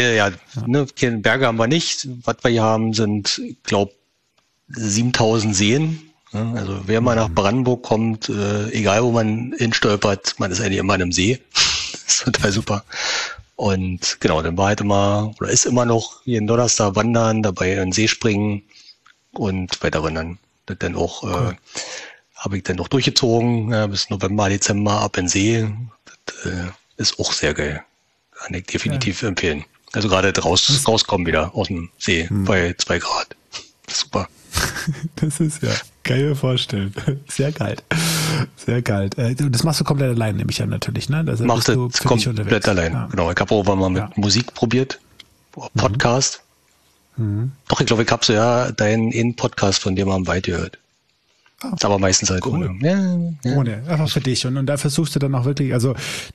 Berge haben wir nicht. Was wir hier haben, sind, ich glaube, 7000 Seen. Also wer mal nach Brandenburg kommt, egal wo man hinstolpert, man ist eigentlich immer in einem See. Das ist total super. Und genau, dann war halt ist immer noch jeden Donnerstag wandern, dabei in den See springen und weiter wandern. Das dann auch, habe ich dann noch durchgezogen, bis November, Dezember ab in den See. Das ist auch sehr geil. Kann ich definitiv empfehlen. Also gerade rauskommen wieder aus dem See bei 2 Grad. Das ist super. Das ist kann ich mir vorstellen. Sehr geil. Sehr geil. Das machst du komplett allein, nehme ich an, natürlich, ne? Das machst du komplett allein. Ja. Genau. Ich habe auch mal mit Musik probiert. Podcast. Doch, ich glaube, ich habe so deinen Podcast von dir mal im Wald gehört. Aber meistens halt ohne. Ohne, einfach für dich. Und da versuchst du dann auch wirklich, aber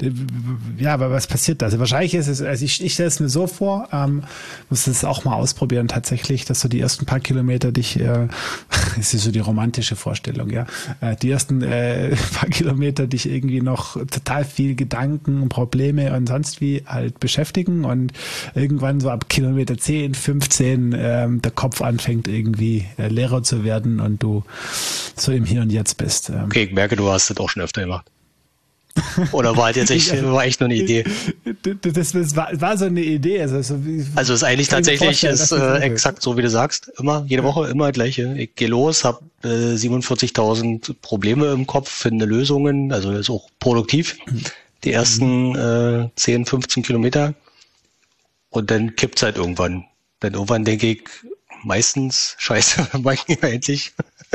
was passiert da? Also wahrscheinlich ist es, ich stelle es mir so vor, musst es auch mal ausprobieren tatsächlich, dass du die ersten paar Kilometer das ist so die romantische Vorstellung, die ersten paar Kilometer dich irgendwie noch total viel Gedanken, Probleme und sonst wie halt beschäftigen und irgendwann so ab Kilometer 10, 15 der Kopf anfängt irgendwie leerer zu werden und du so im Hier und Jetzt bist. Okay, ich merke, du hast das auch schon öfter gemacht. Oder war halt jetzt echt nur eine Idee? Das war so eine Idee. Also ist eigentlich tatsächlich exakt so, wie du sagst. Jede Woche immer das Gleiche. Ich gehe los, habe 47.000 Probleme im Kopf, finde Lösungen. Also das ist auch produktiv. Die ersten 10, 15 Kilometer. Und dann kippt's halt irgendwann. Dann irgendwann denke ich, meistens, scheiße, mach ich endlich.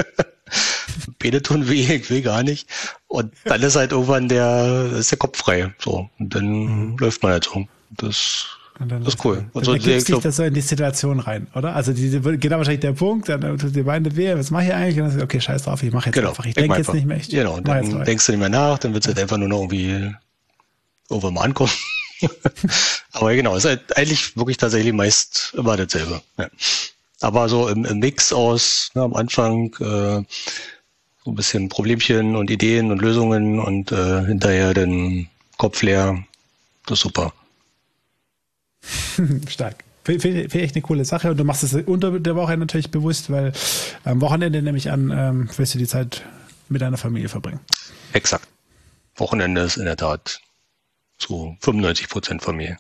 Beine tun weh, ich will gar nicht. Und dann ist halt irgendwann ist der Kopf frei. So. Und dann läuft man halt so. Das ist cool. Also dann gibst dich das so in die Situation rein, oder? Also geht da wahrscheinlich der Punkt, dann tut die Beine weh, was mache ich eigentlich? Und dann okay, scheiß drauf, ich mache jetzt einfach. Ich denke jetzt nicht mehr. Genau, und dann denkst du nicht mehr nach, dann wird es halt einfach nur noch irgendwie irgendwann mal ankommen. Aber genau, ist halt eigentlich wirklich tatsächlich meist immer dasselbe. Ja. Aber so im Mix aus am Anfang so ein bisschen Problemchen und Ideen und Lösungen und hinterher den Kopf leer. Das ist super. Stark. Finde ich echt eine coole Sache und du machst es unter der Woche natürlich bewusst, weil am Wochenende nehme ich an, willst du die Zeit mit deiner Familie verbringen. Exakt. Wochenende ist in der Tat zu 95% Familie.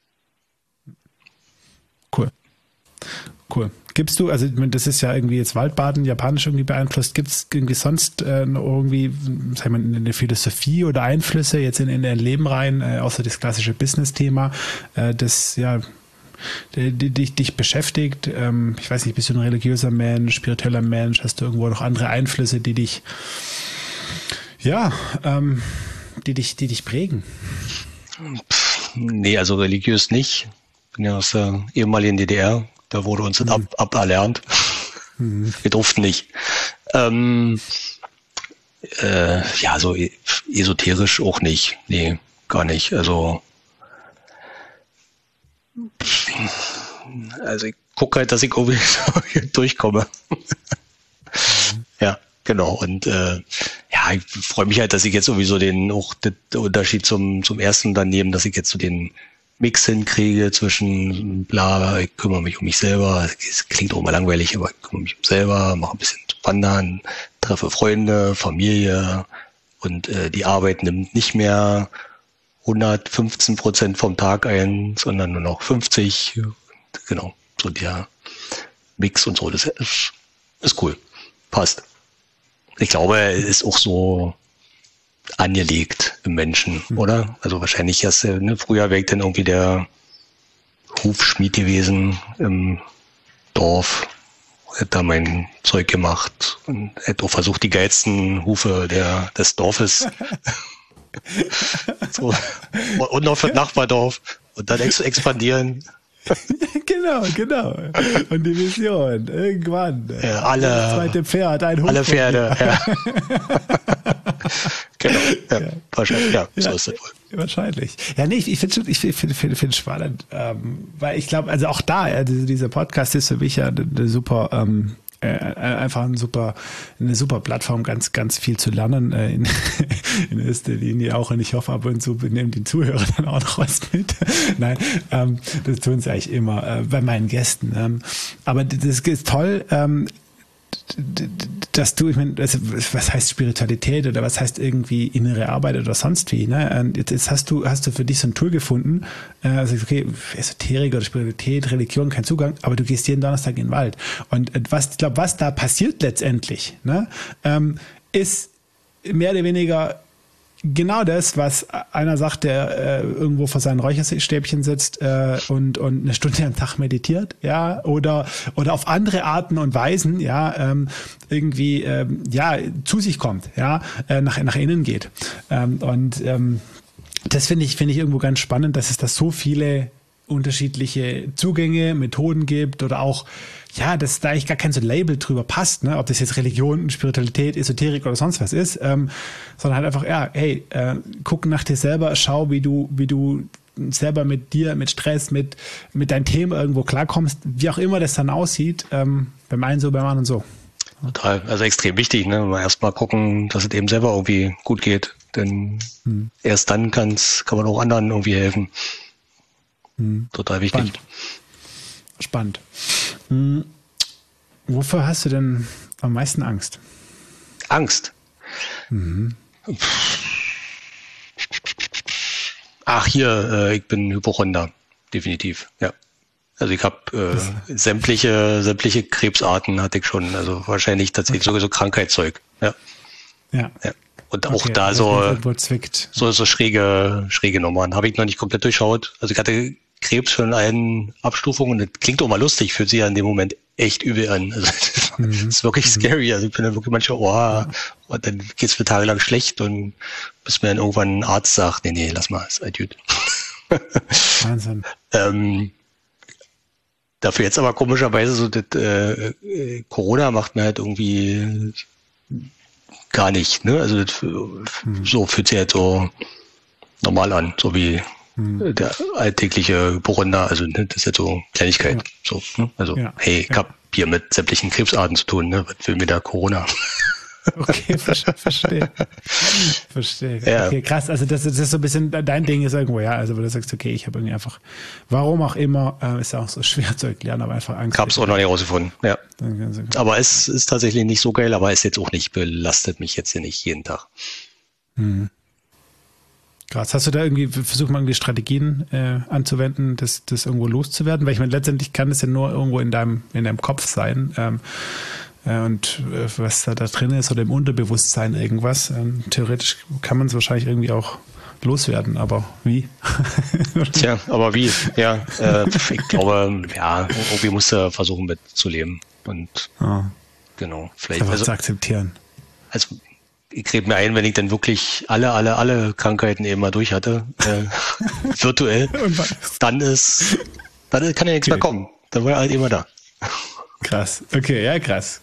Cool. Gibst du, also das ist ja irgendwie jetzt Waldbaden, japanisch irgendwie beeinflusst, gibt es irgendwie sonst irgendwie, sagen wir, eine Philosophie oder Einflüsse jetzt in dein Leben rein, außer das klassische Business-Thema, das dich beschäftigt? Ich weiß nicht, bist du ein religiöser Mensch, spiritueller Mensch? Hast du irgendwo noch andere Einflüsse, die dich Ja, die dich prägen. Nee, also religiös nicht. Bin ja aus der ehemaligen DDR. Da wurde uns das aberlernt. Wir durften nicht. Ja, so esoterisch auch nicht. Nee, gar nicht. Also ich gucke halt, dass ich irgendwie durchkomme. Ja, genau. Und ja, ich freue mich halt, dass ich jetzt sowieso den Unterschied zum ersten Unternehmen, dass ich jetzt so den Mix hinkriege zwischen bla, ich kümmere mich um mich selber, es klingt auch mal langweilig, aber ich kümmere mich um mich selber, mache ein bisschen Wandern, treffe Freunde, Familie und die Arbeit nimmt nicht mehr 115% vom Tag ein, sondern nur noch 50. Genau, so der Mix und so, das ist cool, passt. Ich glaube, es ist auch so angelegt im Menschen, oder? Also wahrscheinlich erst, früher wäre ich dann irgendwie der Hufschmied gewesen im Dorf, hätte da mein Zeug gemacht und hätte auch versucht, die geilsten Hufe des Dorfes so, und noch für das Nachbardorf und dann expandieren. Genau. Und die Vision, irgendwann. Ja, das zweite Pferd, ein Hof. Alle Pferde, ja. Genau, ja. Wahrscheinlich, ja, so ist das wohl. Wahrscheinlich. Ja, nee, ich finde es spannend, weil ich glaube, also auch da, dieser Podcast ist für mich ja eine super, einfach eine super Plattform, ganz, ganz viel zu lernen, in erster Linie auch. Und ich hoffe, ab und zu nehmen die Zuhörer dann auch noch was mit. Nein, das tun sie eigentlich immer bei meinen Gästen. Aber das ist toll, dass du, ich meine, was heißt Spiritualität oder was heißt irgendwie innere Arbeit oder sonst wie, ne? Jetzt hast du für dich so ein Tool gefunden, also okay, Esoterik oder Spiritualität, Religion, kein Zugang, aber du gehst jeden Donnerstag in den Wald. Und was da passiert letztendlich, ne, ist mehr oder weniger genau das, was einer sagt, der irgendwo vor seinen Räucherstäbchen sitzt und eine Stunde am Tag meditiert, ja, oder auf andere Arten und Weisen, ja, irgendwie zu sich kommt, ja, nach innen geht. Das finde ich irgendwo ganz spannend, dass es da so viele unterschiedliche Zugänge, Methoden gibt oder auch, ja, dass da eigentlich gar kein so Label drüber passt, ne? Ob das jetzt Religion, Spiritualität, Esoterik oder sonst was ist, sondern halt einfach, ja, hey, guck nach dir selber, schau, wie du selber mit dir, mit Stress, mit deinem Thema irgendwo klarkommst, wie auch immer das dann aussieht, beim einen so, beim anderen so. Total, also extrem wichtig, ne? Erstmal gucken, dass es eben selber irgendwie gut geht, denn erst dann kann man auch anderen irgendwie helfen. Total wichtig. Spannend. Wofür hast du denn am meisten Angst? Angst? Ach, hier, ich bin Hypochonder, definitiv, ja. Also ich habe sämtliche Krebsarten hatte ich schon, also wahrscheinlich tatsächlich sogar so Krankheitszeug, ja. Ja. Und auch okay, da so schräge Nummern. Habe ich noch nicht komplett durchschaut. Also ich hatte Krebs schon in allen Abstufungen. Das klingt auch mal lustig, fühlt sich ja in dem Moment echt übel an. Also das ist wirklich scary. Also ich bin dann wirklich manchmal, und dann geht's mir tagelang schlecht und bis mir dann irgendwann ein Arzt sagt, nee, lass mal, ist halt gut. Wahnsinn. Dafür jetzt aber komischerweise so das Corona macht mir halt irgendwie gar nicht, ne? Also so fühlt sich halt so normal an, so wie der alltägliche Hypochonder, also ne, das ist jetzt so Kleinigkeit. Ja. So, ne? Also, hey, ich hab hier mit sämtlichen Krebsarten zu tun, ne? Was will mir da Corona? Okay, verstehe. Ja. Okay, krass. Also das ist so ein bisschen dein Ding ist irgendwo, ja. Also wo du sagst, okay, ich habe irgendwie einfach, warum auch immer, ist ja auch so schwer zu erklären, aber einfach Angst. Ich hab's auch noch nicht rausgefunden, ja. Aber es ist tatsächlich nicht so geil, aber es jetzt auch nicht, belastet mich jetzt hier nicht jeden Tag. Krass. Hast du da irgendwie versucht, mal irgendwie Strategien anzuwenden, das irgendwo loszuwerden? Weil ich meine, letztendlich kann es ja nur irgendwo in deinem Kopf sein. Und was da drin ist oder im Unterbewusstsein irgendwas. Theoretisch kann man es wahrscheinlich irgendwie auch loswerden, aber wie? Tja, aber wie? Ja, ich glaube, ja, irgendwie musst du versuchen mitzuleben und genau, vielleicht einfach zu akzeptieren. Also ich rede mir ein, wenn ich dann wirklich alle Krankheiten eben mal durch hatte, virtuell, dann kann ja nichts mehr kommen. Dann war er halt immer da. Krass. Okay, ja, krass.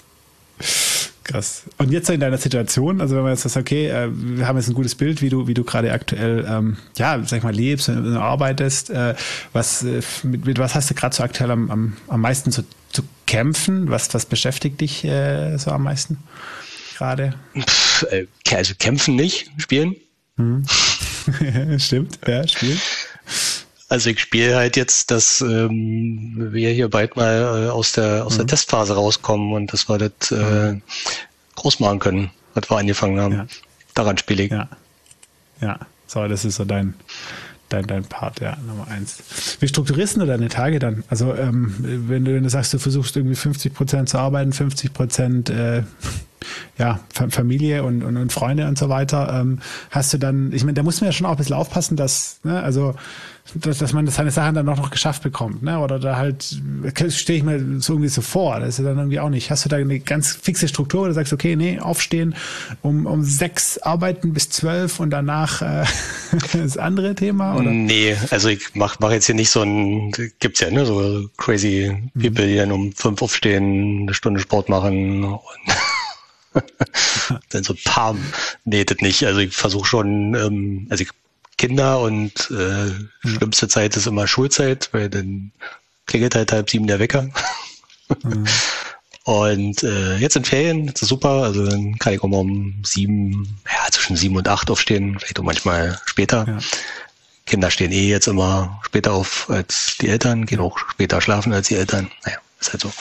Und jetzt in deiner Situation, also wenn man jetzt sagt, okay, wir haben jetzt ein gutes Bild, wie du gerade aktuell, sag ich mal, lebst und arbeitest, mit was hast du gerade so aktuell am meisten zu kämpfen? Was beschäftigt dich so am meisten gerade? Also kämpfen nicht, spielen. Stimmt, ja, spielen. Also ich spiele halt jetzt, dass wir hier bald mal aus der Testphase rauskommen und dass wir das groß machen können, was wir angefangen haben. Ja. Daran spiele ich. Ja, so, das ist so dein Part, ja, Nummer 1. Wie strukturierst du deine Tage dann? Also wenn du sagst, du versuchst irgendwie 50% zu arbeiten, 50% Familie und Freunde und so weiter, hast du dann, ich meine, da muss man ja schon auch ein bisschen aufpassen, dass man seine Sachen dann auch noch geschafft bekommt, ne? Oder da halt, stelle ich mir so irgendwie so vor, das ist ja dann irgendwie auch nicht. Hast du da eine ganz fixe Struktur, wo du sagst, okay, nee, aufstehen, um 6 arbeiten bis 12 und danach das andere Thema? Oder? Nee, also ich mach jetzt hier nicht so gibt's ja, ne, so crazy people, die dann um 5 aufstehen, eine Stunde Sport machen und dann so nee, das nicht. Also ich versuche schon, also ich Kinder und schlimmste Zeit ist immer Schulzeit, weil dann klingelt halt 6:30 der Wecker. Und jetzt in Ferien, das ist super, also dann kann ich auch mal um 7, zwischen 7 und 8 aufstehen, vielleicht auch manchmal später. Ja. Kinder stehen jetzt immer später auf als die Eltern, gehen auch später schlafen als die Eltern. Naja, ist halt so.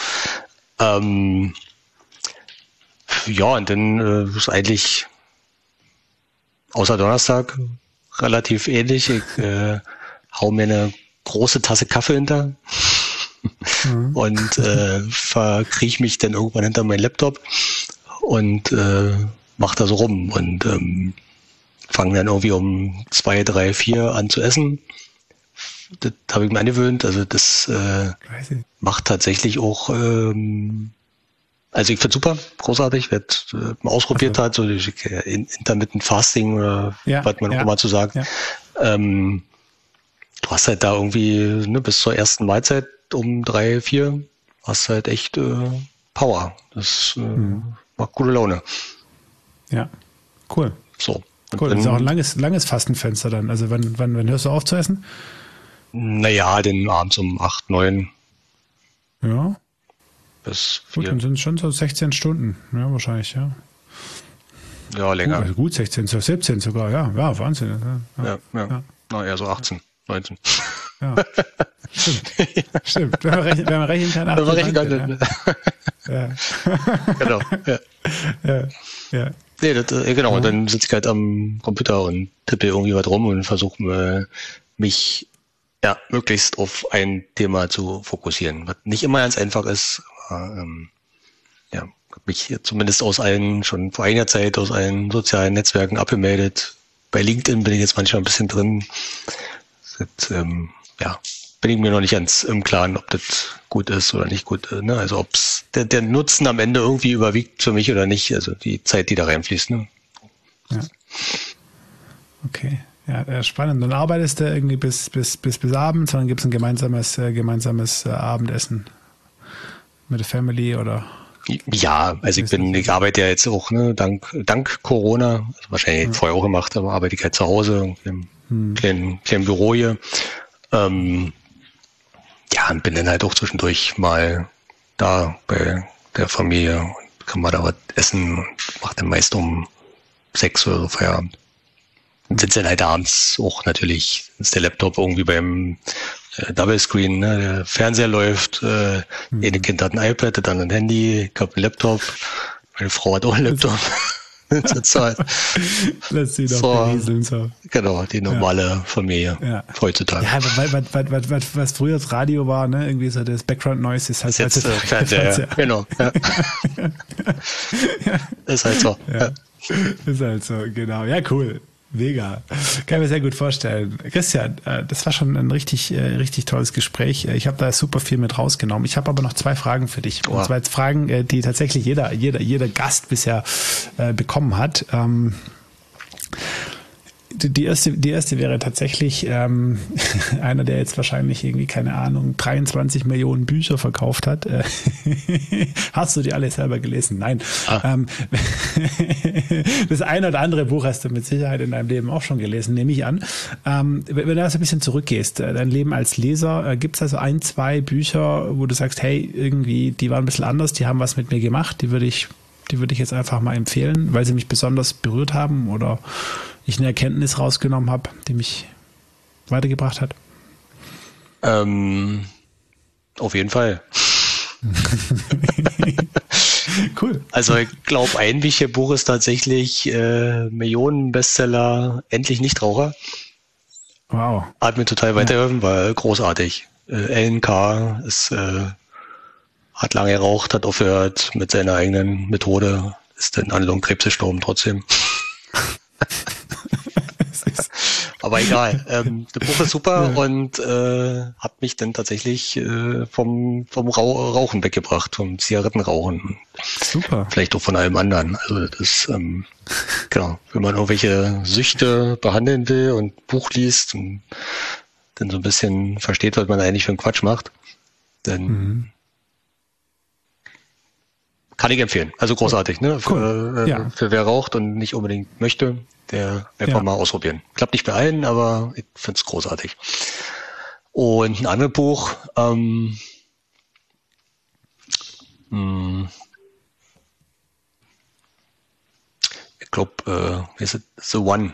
Und dann ist eigentlich außer Donnerstag relativ ähnlich. Ich hau mir eine große Tasse Kaffee hinter und verkriech mich dann irgendwann hinter meinen Laptop und mach da so rum und fange dann irgendwie um 2, 3, 4 an zu essen. Das habe ich mir angewöhnt. Also das macht tatsächlich auch also ich finde super, großartig, wird mal ausprobiert hat, so Intermittent Fasting oder was man auch immer zu sagen. Ja. Du hast halt da irgendwie bis zur ersten Mahlzeit um 3, 4 hast halt echt Power. Das macht gute Laune. Ja, cool. So. Cool, das ist auch ein langes Fastenfenster dann. Also wann hörst du auf zu essen? Naja, den abends um 8, 9. Ja. Bis 4. Gut, dann sind es schon so 16 Stunden, ja, wahrscheinlich, ja. Ja, länger. Gut, 16, 17 sogar, ja, Wahnsinn. Ja. Na, eher so 18, 19. Ja, stimmt. Wenn man rechnen kann, 18, ja. Genau, ja. Nee, genau, und dann sitze ich halt am Computer und tippe irgendwie was rum und versuche mich möglichst auf ein Thema zu fokussieren, was nicht immer ganz einfach ist. Habe mich hier zumindest schon vor einiger Zeit aus allen sozialen Netzwerken abgemeldet. Bei LinkedIn bin ich jetzt manchmal ein bisschen drin. Bin ich mir noch nicht ganz im Klaren, ob das gut ist oder nicht gut. Ne? Also ob der Nutzen am Ende irgendwie überwiegt für mich oder nicht. Also die Zeit, die da reinfließt. Ne? Ja. Okay. Ja, spannend. Dann arbeitest du irgendwie bis abends, dann gibt es ein gemeinsames Abendessen mit der Family oder? Ja, also ich arbeite ja jetzt auch, ne, dank Corona, also wahrscheinlich vorher auch gemacht, aber arbeite ich halt zu Hause im kleinen Büro hier. Und bin dann halt auch zwischendurch mal da bei der Familie und kann mal da was essen und mache dann meist um 6 oder so Feierabend. Und sitze dann halt abends auch natürlich, ist der Laptop irgendwie beim Double Screen, ne? Der Fernseher läuft, jede Kind hat ein iPad, dann ein Handy, ich habe einen Laptop, meine Frau hat auch einen Laptop. Lässt sie doch berieseln, so. Genau, die normale Familie heutzutage. Ja, was früher das Radio war, ne, irgendwie so das Background Noise ist halt jetzt Fernseher. Genau. Ja. Ist halt so. Ja. Ist halt so, genau. Ja, cool. Mega. Kann ich mir sehr gut vorstellen. Christian, das war schon ein richtig tolles Gespräch. Ich habe da super viel mit rausgenommen. Ich habe aber noch 2 Fragen für dich. Und zwar jetzt Fragen, die tatsächlich jeder Gast bisher bekommen hat. Die erste wäre tatsächlich einer, der jetzt wahrscheinlich irgendwie, keine Ahnung, 23 Millionen Bücher verkauft hat. Hast du die alle selber gelesen? Nein. Das eine oder andere Buch hast du mit Sicherheit in deinem Leben auch schon gelesen, nehme ich an. Wenn du da so ein bisschen zurückgehst, dein Leben als Leser, gibt es also 1, 2 Bücher, wo du sagst, hey, irgendwie, die waren ein bisschen anders, die haben was mit mir gemacht, die würde ich jetzt einfach mal empfehlen, weil sie mich besonders berührt haben oder ich eine Erkenntnis rausgenommen habe, die mich weitergebracht hat? Auf jeden Fall. Cool. Also ich glaube, ein wichtiges Buch ist tatsächlich Millionen-Bestseller Endlich Nichtraucher. Wow. Hat mir total weitergeholfen, war großartig. Alan Carr hat lange geraucht, hat aufgehört mit seiner eigenen Methode, ist dann an Lungenkrebs gestorben trotzdem. Aber egal, das Buch ist super und hat mich dann tatsächlich vom Rauchen weggebracht, vom Zigarettenrauchen. Super. Vielleicht auch von allem anderen. Also das ist, genau, wenn man irgendwelche Süchte behandeln will und Buch liest und dann so ein bisschen versteht, was man eigentlich für einen Quatsch macht, dann kann ich empfehlen. Also großartig, ne? Cool. Für wer raucht und nicht unbedingt möchte, der einfach mal ausprobieren. Klappt nicht bei allen, aber ich finde es großartig. Und ein anderes Buch, ich glaube, The One.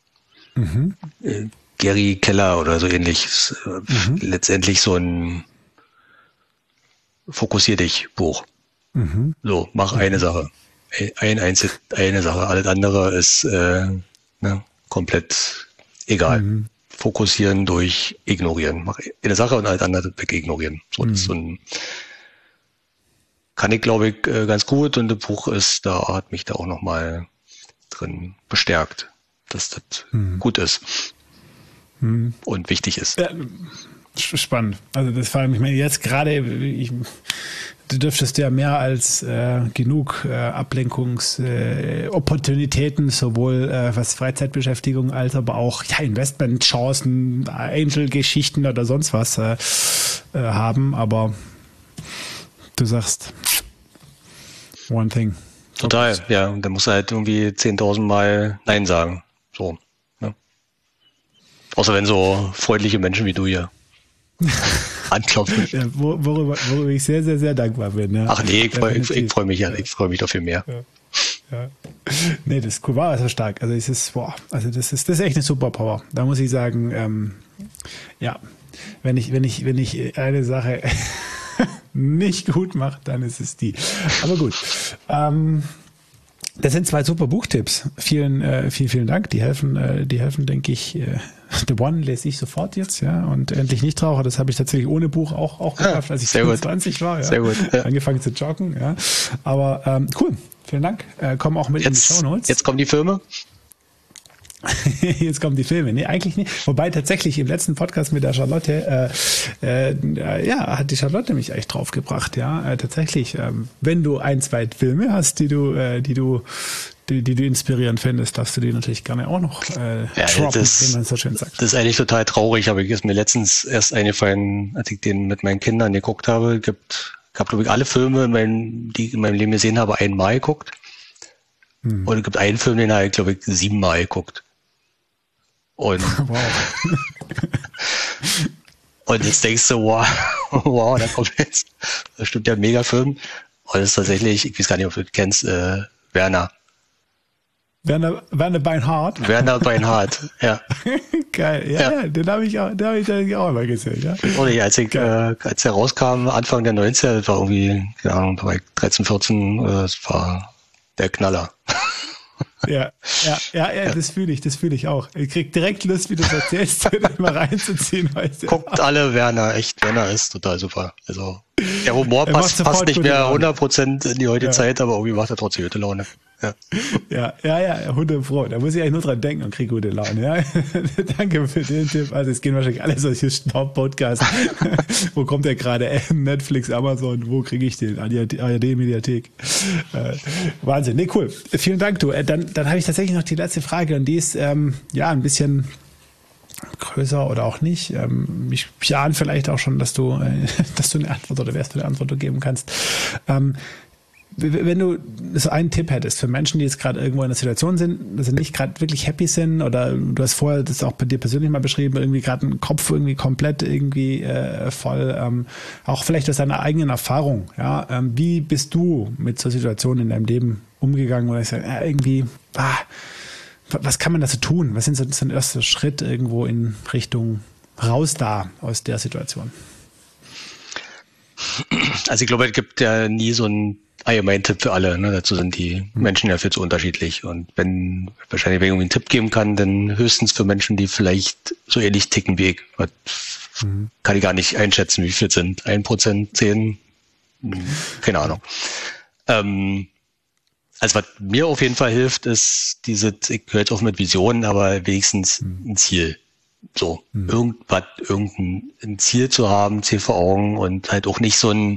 Gary Keller oder so ähnlich. Letztendlich so ein Fokussier dich Buch. So, mach eine Sache. Eine Sache. Alles andere ist komplett egal. Fokussieren durch ignorieren. Mach eine Sache und alles andere wegignorieren. So, das ist so ein, kann ich, glaube ich, ganz gut, und das Buch ist, da hat mich da auch nochmal drin bestärkt, dass das gut ist und wichtig ist. Ja, spannend. Also das vor allem, ich meine, jetzt gerade, du dürftest ja mehr als genug Ablenkungsopportunitäten, sowohl was Freizeitbeschäftigung als aber auch Investmentchancen, Angel-Geschichten oder sonst was haben, aber du sagst one thing. Total, ja. Und dann musst du halt irgendwie 10.000 Mal Nein sagen. So. Ne? Außer wenn so freundliche Menschen wie du hier anklopfen. Ja, worüber ich sehr, sehr, sehr dankbar bin. Ja. Ach nee, ich freue mich ja. Ich freue mich dafür mehr. Ja. Nee, das ist cool. War also stark. Also das ist echt eine Superpower. Da muss ich sagen, wenn ich eine Sache nicht gut mache, dann ist es die. Aber gut. Das sind 2 super Buchtipps. Vielen Dank. Die helfen, denke ich. The One lese ich sofort jetzt, ja. Und Endlich Nichtraucher, das habe ich tatsächlich ohne Buch auch geschafft, als ich 25 war. Ja. Sehr gut. Ja. Angefangen zu joggen, ja. Aber cool. Vielen Dank. Kommen auch mit in die Shownotes. Jetzt kommen die Filme. Jetzt kommen die Filme. Nee, eigentlich nicht. Wobei tatsächlich im letzten Podcast mit der Charlotte, hat die Charlotte mich echt draufgebracht, ja. Tatsächlich, wenn du 1, 2 Filme hast, die du inspirierend findest, darfst du die natürlich gerne auch noch droppen, wie man so schön sagt. Das ist eigentlich total traurig, aber ist mir letztens erst eingefallen, als ich den mit meinen Kindern geguckt habe. Ich habe, glaube ich, alle Filme, die ich in meinem Leben gesehen habe, einmal geguckt. Und es gibt einen Film, den habe ich, glaube ich, 7 Mal geguckt. Und, und jetzt denkst du, wow, da kommt jetzt, das stimmt ja, ein Megafilm. Und das ist tatsächlich, ich weiß gar nicht, ob du das kennst, Werner Beinhardt. Werner Beinhardt, ja. Geil, ja. Den habe ich auch mal gesehen, ja. Und als er rauskam, Anfang der 90er, das war irgendwie, keine Ahnung, da war ich 13, 14, das war der Knaller. Ja, das fühle ich auch. Ich krieg direkt Lust, wie du es erzählst, mal reinzuziehen heute. Guckt alle Werner, echt, Werner ist total super. Also, der Humor passt nicht mehr 100% in die heutige Zeit, aber irgendwie macht er trotzdem gute Laune. Ja. Ja, 100 Pro. Da muss ich eigentlich nur dran denken und kriege gute Laune. Ja? Danke für den Tipp. Also es gehen wahrscheinlich alle solche Podcasts. Wo kommt der gerade? Netflix, Amazon, wo kriege ich den? ARD-Mediathek. Wahnsinn. Nee, cool. Vielen Dank, du. Dann habe ich tatsächlich noch die letzte Frage und die ist ein bisschen größer oder auch nicht. Ich ahne vielleicht auch schon, dass du eine Antwort oder wärst du eine Antwort geben kannst. Wenn du so einen Tipp hättest für Menschen, die jetzt gerade irgendwo in einer Situation sind, dass sie nicht gerade wirklich happy sind oder du hast vorher das auch bei dir persönlich mal beschrieben, irgendwie gerade einen Kopf irgendwie komplett irgendwie voll, auch vielleicht aus deiner eigenen Erfahrung, ja, wie bist du mit so Situationen in deinem Leben umgegangen, wo ich sage, irgendwie, was kann man da so tun? Was sind so ein erster Schritt irgendwo in Richtung raus da aus der Situation? Also ich glaube, es gibt ja nie so einen allgemeinen Tipp für alle. Ne? Dazu sind die Menschen ja viel zu unterschiedlich. Und wenn ich irgendwie einen Tipp geben kann, dann höchstens für Menschen, die vielleicht so ähnlich ticken wie ich. Kann ich gar nicht einschätzen, wie viel es sind. 1%, 10%? Keine Ahnung. Also was mir auf jeden Fall hilft, ist ich höre jetzt auf mit Visionen, aber wenigstens ein Ziel. So, irgendein Ziel zu haben, Ziel vor Augen und halt auch nicht so ein,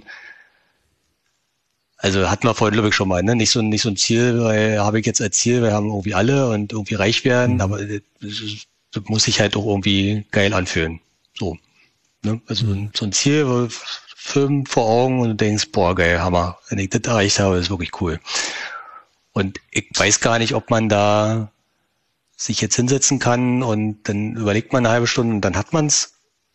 also hatten wir vorhin, glaube ich, schon mal, ne? Nicht so ein Ziel, weil habe ich jetzt als Ziel, wir haben irgendwie alle und irgendwie reich werden, aber das muss sich halt auch irgendwie geil anfühlen. So, ne? Also so ein Ziel, Film vor Augen und du denkst, boah, geil, Hammer. Wenn ich das erreicht habe, ist wirklich cool. Und ich weiß gar nicht, ob man da sich jetzt hinsetzen kann und dann überlegt man eine halbe Stunde und dann hat man's.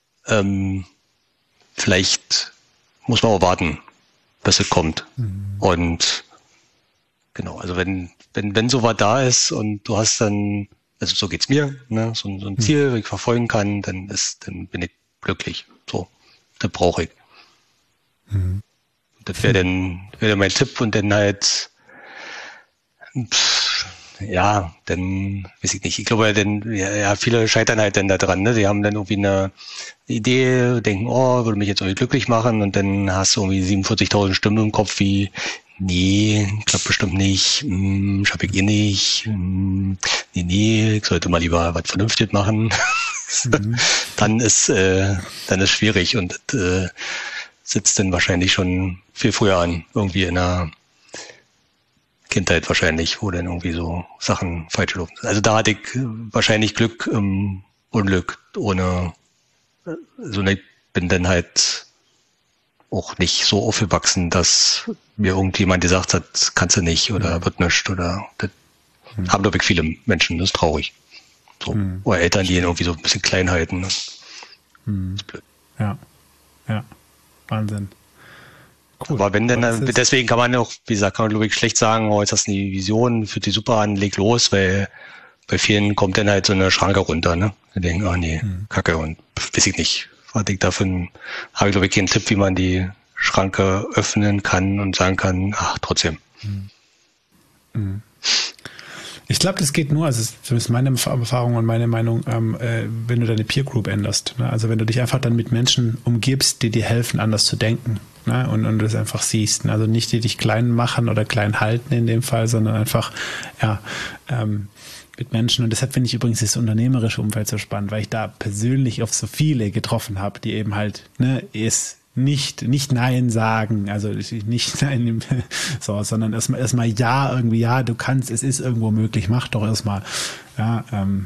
Vielleicht muss man auch warten, bis es kommt. Und genau, also wenn sowas da ist und du hast dann, also so geht's mir, ne, so ein Ziel, das ich verfolgen kann, dann bin ich glücklich. So, das brauche ich. Das wäre dann mein Tipp und dann halt, ja, dann weiß ich nicht. Ich glaube, viele scheitern halt dann da dran, ne? Die haben dann irgendwie eine Idee, denken, oh, würde mich jetzt irgendwie glücklich machen und dann hast du irgendwie 47.000 Stimmen im Kopf wie, nee, klappt bestimmt nicht, schaffe ich nicht, nee, ich sollte mal lieber was Vernünftiges machen. Dann ist schwierig und sitzt dann wahrscheinlich schon viel früher an, irgendwie in einer Kindheit wahrscheinlich, wo dann irgendwie so Sachen falsch laufen. Also da hatte ich wahrscheinlich Glück im Unglück, ich bin dann halt auch nicht so aufgewachsen, dass mir irgendjemand gesagt hat, kannst du nicht oder wird nichts oder das haben, glaube ich, viele Menschen, das ist traurig. So. Oder Eltern, die ihn irgendwie so ein bisschen klein halten. Ne? Das ist blöd. Ja, Wahnsinn. Cool. Aber wenn dann, deswegen kann man auch, wie gesagt, glaube ich, schlecht sagen, oh, jetzt hast du eine Vision, fühlt dich super an, leg los, weil bei vielen kommt dann halt so eine Schranke runter, ne? Die denken, oh nee, Kacke und weiß ich nicht. Habe ich, glaube ich, keinen Tipp, wie man die Schranke öffnen kann und sagen kann, ach, trotzdem. Ich glaube, das geht nur, also zumindest meine Erfahrung und meine Meinung, wenn du deine Peer Group änderst. Ne? Also wenn du dich einfach dann mit Menschen umgibst, die dir helfen, anders zu denken. Ne? Und du das einfach siehst. Ne? Also nicht die dich klein machen oder klein halten in dem Fall, sondern einfach, mit Menschen. Und deshalb finde ich übrigens das unternehmerische Umfeld so spannend, weil ich da persönlich auf so viele getroffen habe, die eben halt, nicht Nein sagen, also nicht Nein, so, sondern erstmal ja, irgendwie, ja, du kannst, es ist irgendwo möglich, mach doch erstmal. Ja,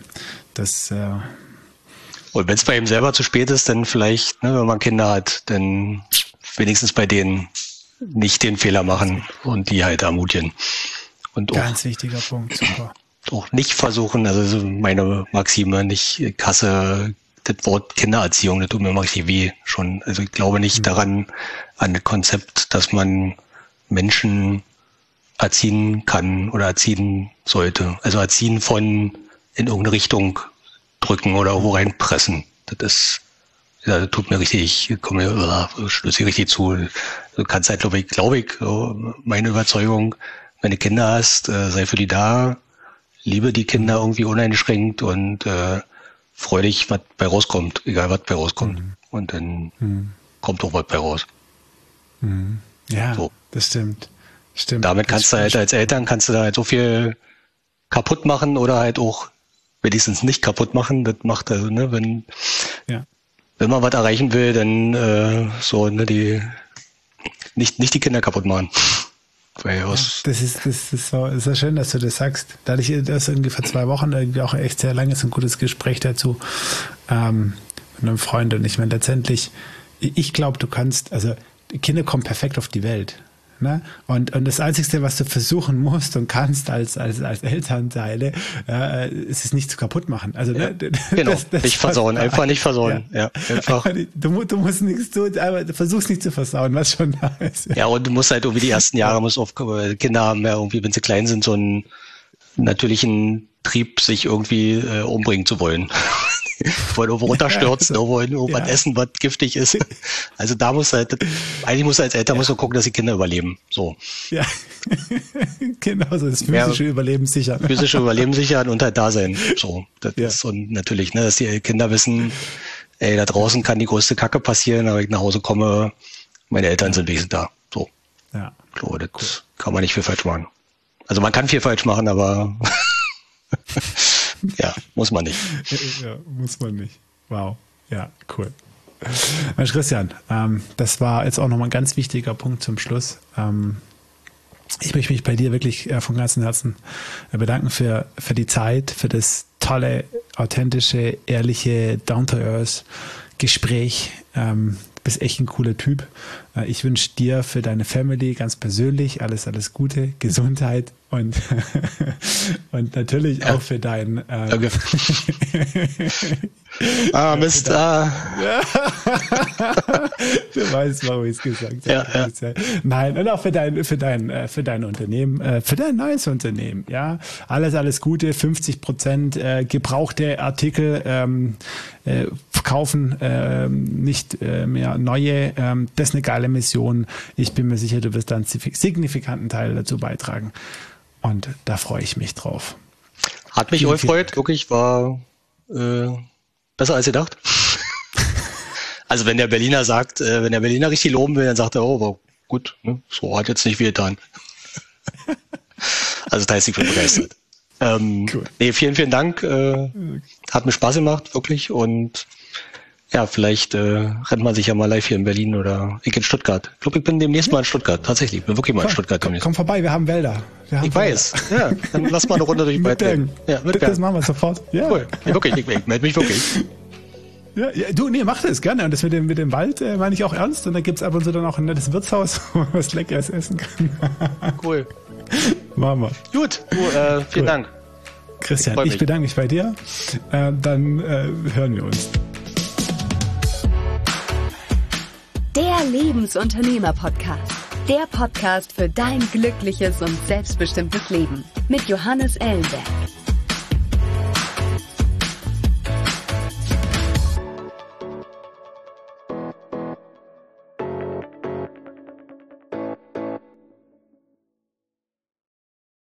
Und wenn es bei ihm selber zu spät ist, dann vielleicht, wenn man Kinder hat, dann wenigstens bei denen nicht den Fehler machen und die halt ermutigen. Und ganz wichtiger Punkt, super. Auch nicht versuchen, also meine Maxime, ich hasse das Wort Kindererziehung, das tut mir immer richtig weh schon. Also ich glaube nicht daran, an das Konzept, dass man Menschen erziehen kann oder erziehen sollte. Also erziehen von in irgendeine Richtung drücken oder wo reinpressen. Das tut mir richtig, stößt hier richtig zu. Du kannst halt, glaube ich, meine Überzeugung, wenn du Kinder hast, sei für die da, liebe die Kinder irgendwie uneingeschränkt und freu dich, was bei rauskommt, egal was bei rauskommt. Und dann kommt auch was bei raus. Ja, so. Das stimmt. Stimmt. Damit kannst du halt als Eltern da halt so viel kaputt machen oder halt auch wenigstens nicht kaputt machen. Das macht also, ne, wenn man was erreichen will, dann nicht die Kinder kaputt machen. Das ist so schön, dass du das sagst. Da hatte ich das irgendwie vor 2 Wochen irgendwie auch echt sehr langes und gutes Gespräch dazu mit einem Freund. Und ich meine, letztendlich, ich glaube, du kannst, also Kinder kommen perfekt auf die Welt. Ne? Und das Einzige, was du versuchen musst und kannst als Elternteile, ist es nicht zu kaputt machen. Also genau, nicht versauen, einfach nicht versauen. Ja, einfach. Du musst nichts tun, aber du versuchst nicht zu versauen, was schon da ist. Ja, und du musst halt irgendwie die ersten Jahre, Kinder haben ja irgendwie, wenn sie klein sind, so einen natürlichen Trieb, sich irgendwie umbringen zu wollen. Wollen irgendwo runterstürzen, wollen irgendwas essen, was giftig ist. Also da musst du als Eltern musst du gucken, dass die Kinder überleben. So. Ja, genau, so das physische Überleben sichern. Physische Überleben sichern und halt da sein. So, das ist und natürlich, ne, dass die Kinder wissen, ey, da draußen kann die größte Kacke passieren, aber wenn ich nach Hause komme, meine Eltern sind wenigstens da. So. Ja. Ich glaube, das kann man nicht viel falsch machen. Also man kann viel falsch machen, aber ja, muss man nicht. Ja, muss man nicht. Wow. Ja, cool. Mensch, Christian, das war jetzt auch nochmal ein ganz wichtiger Punkt zum Schluss. Ich möchte mich bei dir wirklich von ganzem Herzen bedanken für die Zeit, für das tolle, authentische, ehrliche, down-to-earth Gespräch. Du bist echt ein cooler Typ. Ich wünsche dir für deine Family ganz persönlich alles Gute, Gesundheit und natürlich auch für dein Danke. Mist. Du weißt, warum ich es gesagt habe. Ja. Nein, und auch für dein Unternehmen, für dein neues Unternehmen. Ja, alles Gute, 50% gebrauchte Artikel kaufen, nicht mehr neue. Das ist eine geile Mission. Ich bin mir sicher, du wirst dann einen signifikanten Teil dazu beitragen. Und da freue ich mich drauf. Hat mich auch gefreut, wirklich, war besser als gedacht. Also wenn der Berliner sagt, wenn der Berliner richtig loben will, dann sagt er, oh, war gut, ne? So hat jetzt nicht weh getan. Also da ist ich begeistert. Cool. Nee, vielen Dank. Hat mir Spaß gemacht, wirklich. Und ja, vielleicht rennt man sich ja mal live hier in Berlin oder ich in Stuttgart. Ich glaube, ich bin demnächst mal in Stuttgart. Tatsächlich, ich bin wirklich mal in Stuttgart demnächst. Komm vorbei, wir haben Wälder. Ich weiß. Ja, dann lass mal eine Runde durch Bergen. Ja, das machen wir sofort. Ja. Cool. Ja, wirklich, ich melde mich wirklich. Ja, du, mach das gerne. Und das mit dem Wald meine ich auch ernst. Und da gibt's ab und zu dann auch ein nettes Wirtshaus, wo man was Leckeres essen kann. Cool. Machen wir. Gut, vielen Dank. Christian, ich bedanke mich bei dir. Dann hören wir uns. Der Lebensunternehmer-Podcast. Der Podcast für dein glückliches und selbstbestimmtes Leben. Mit Johannes Ellenberg.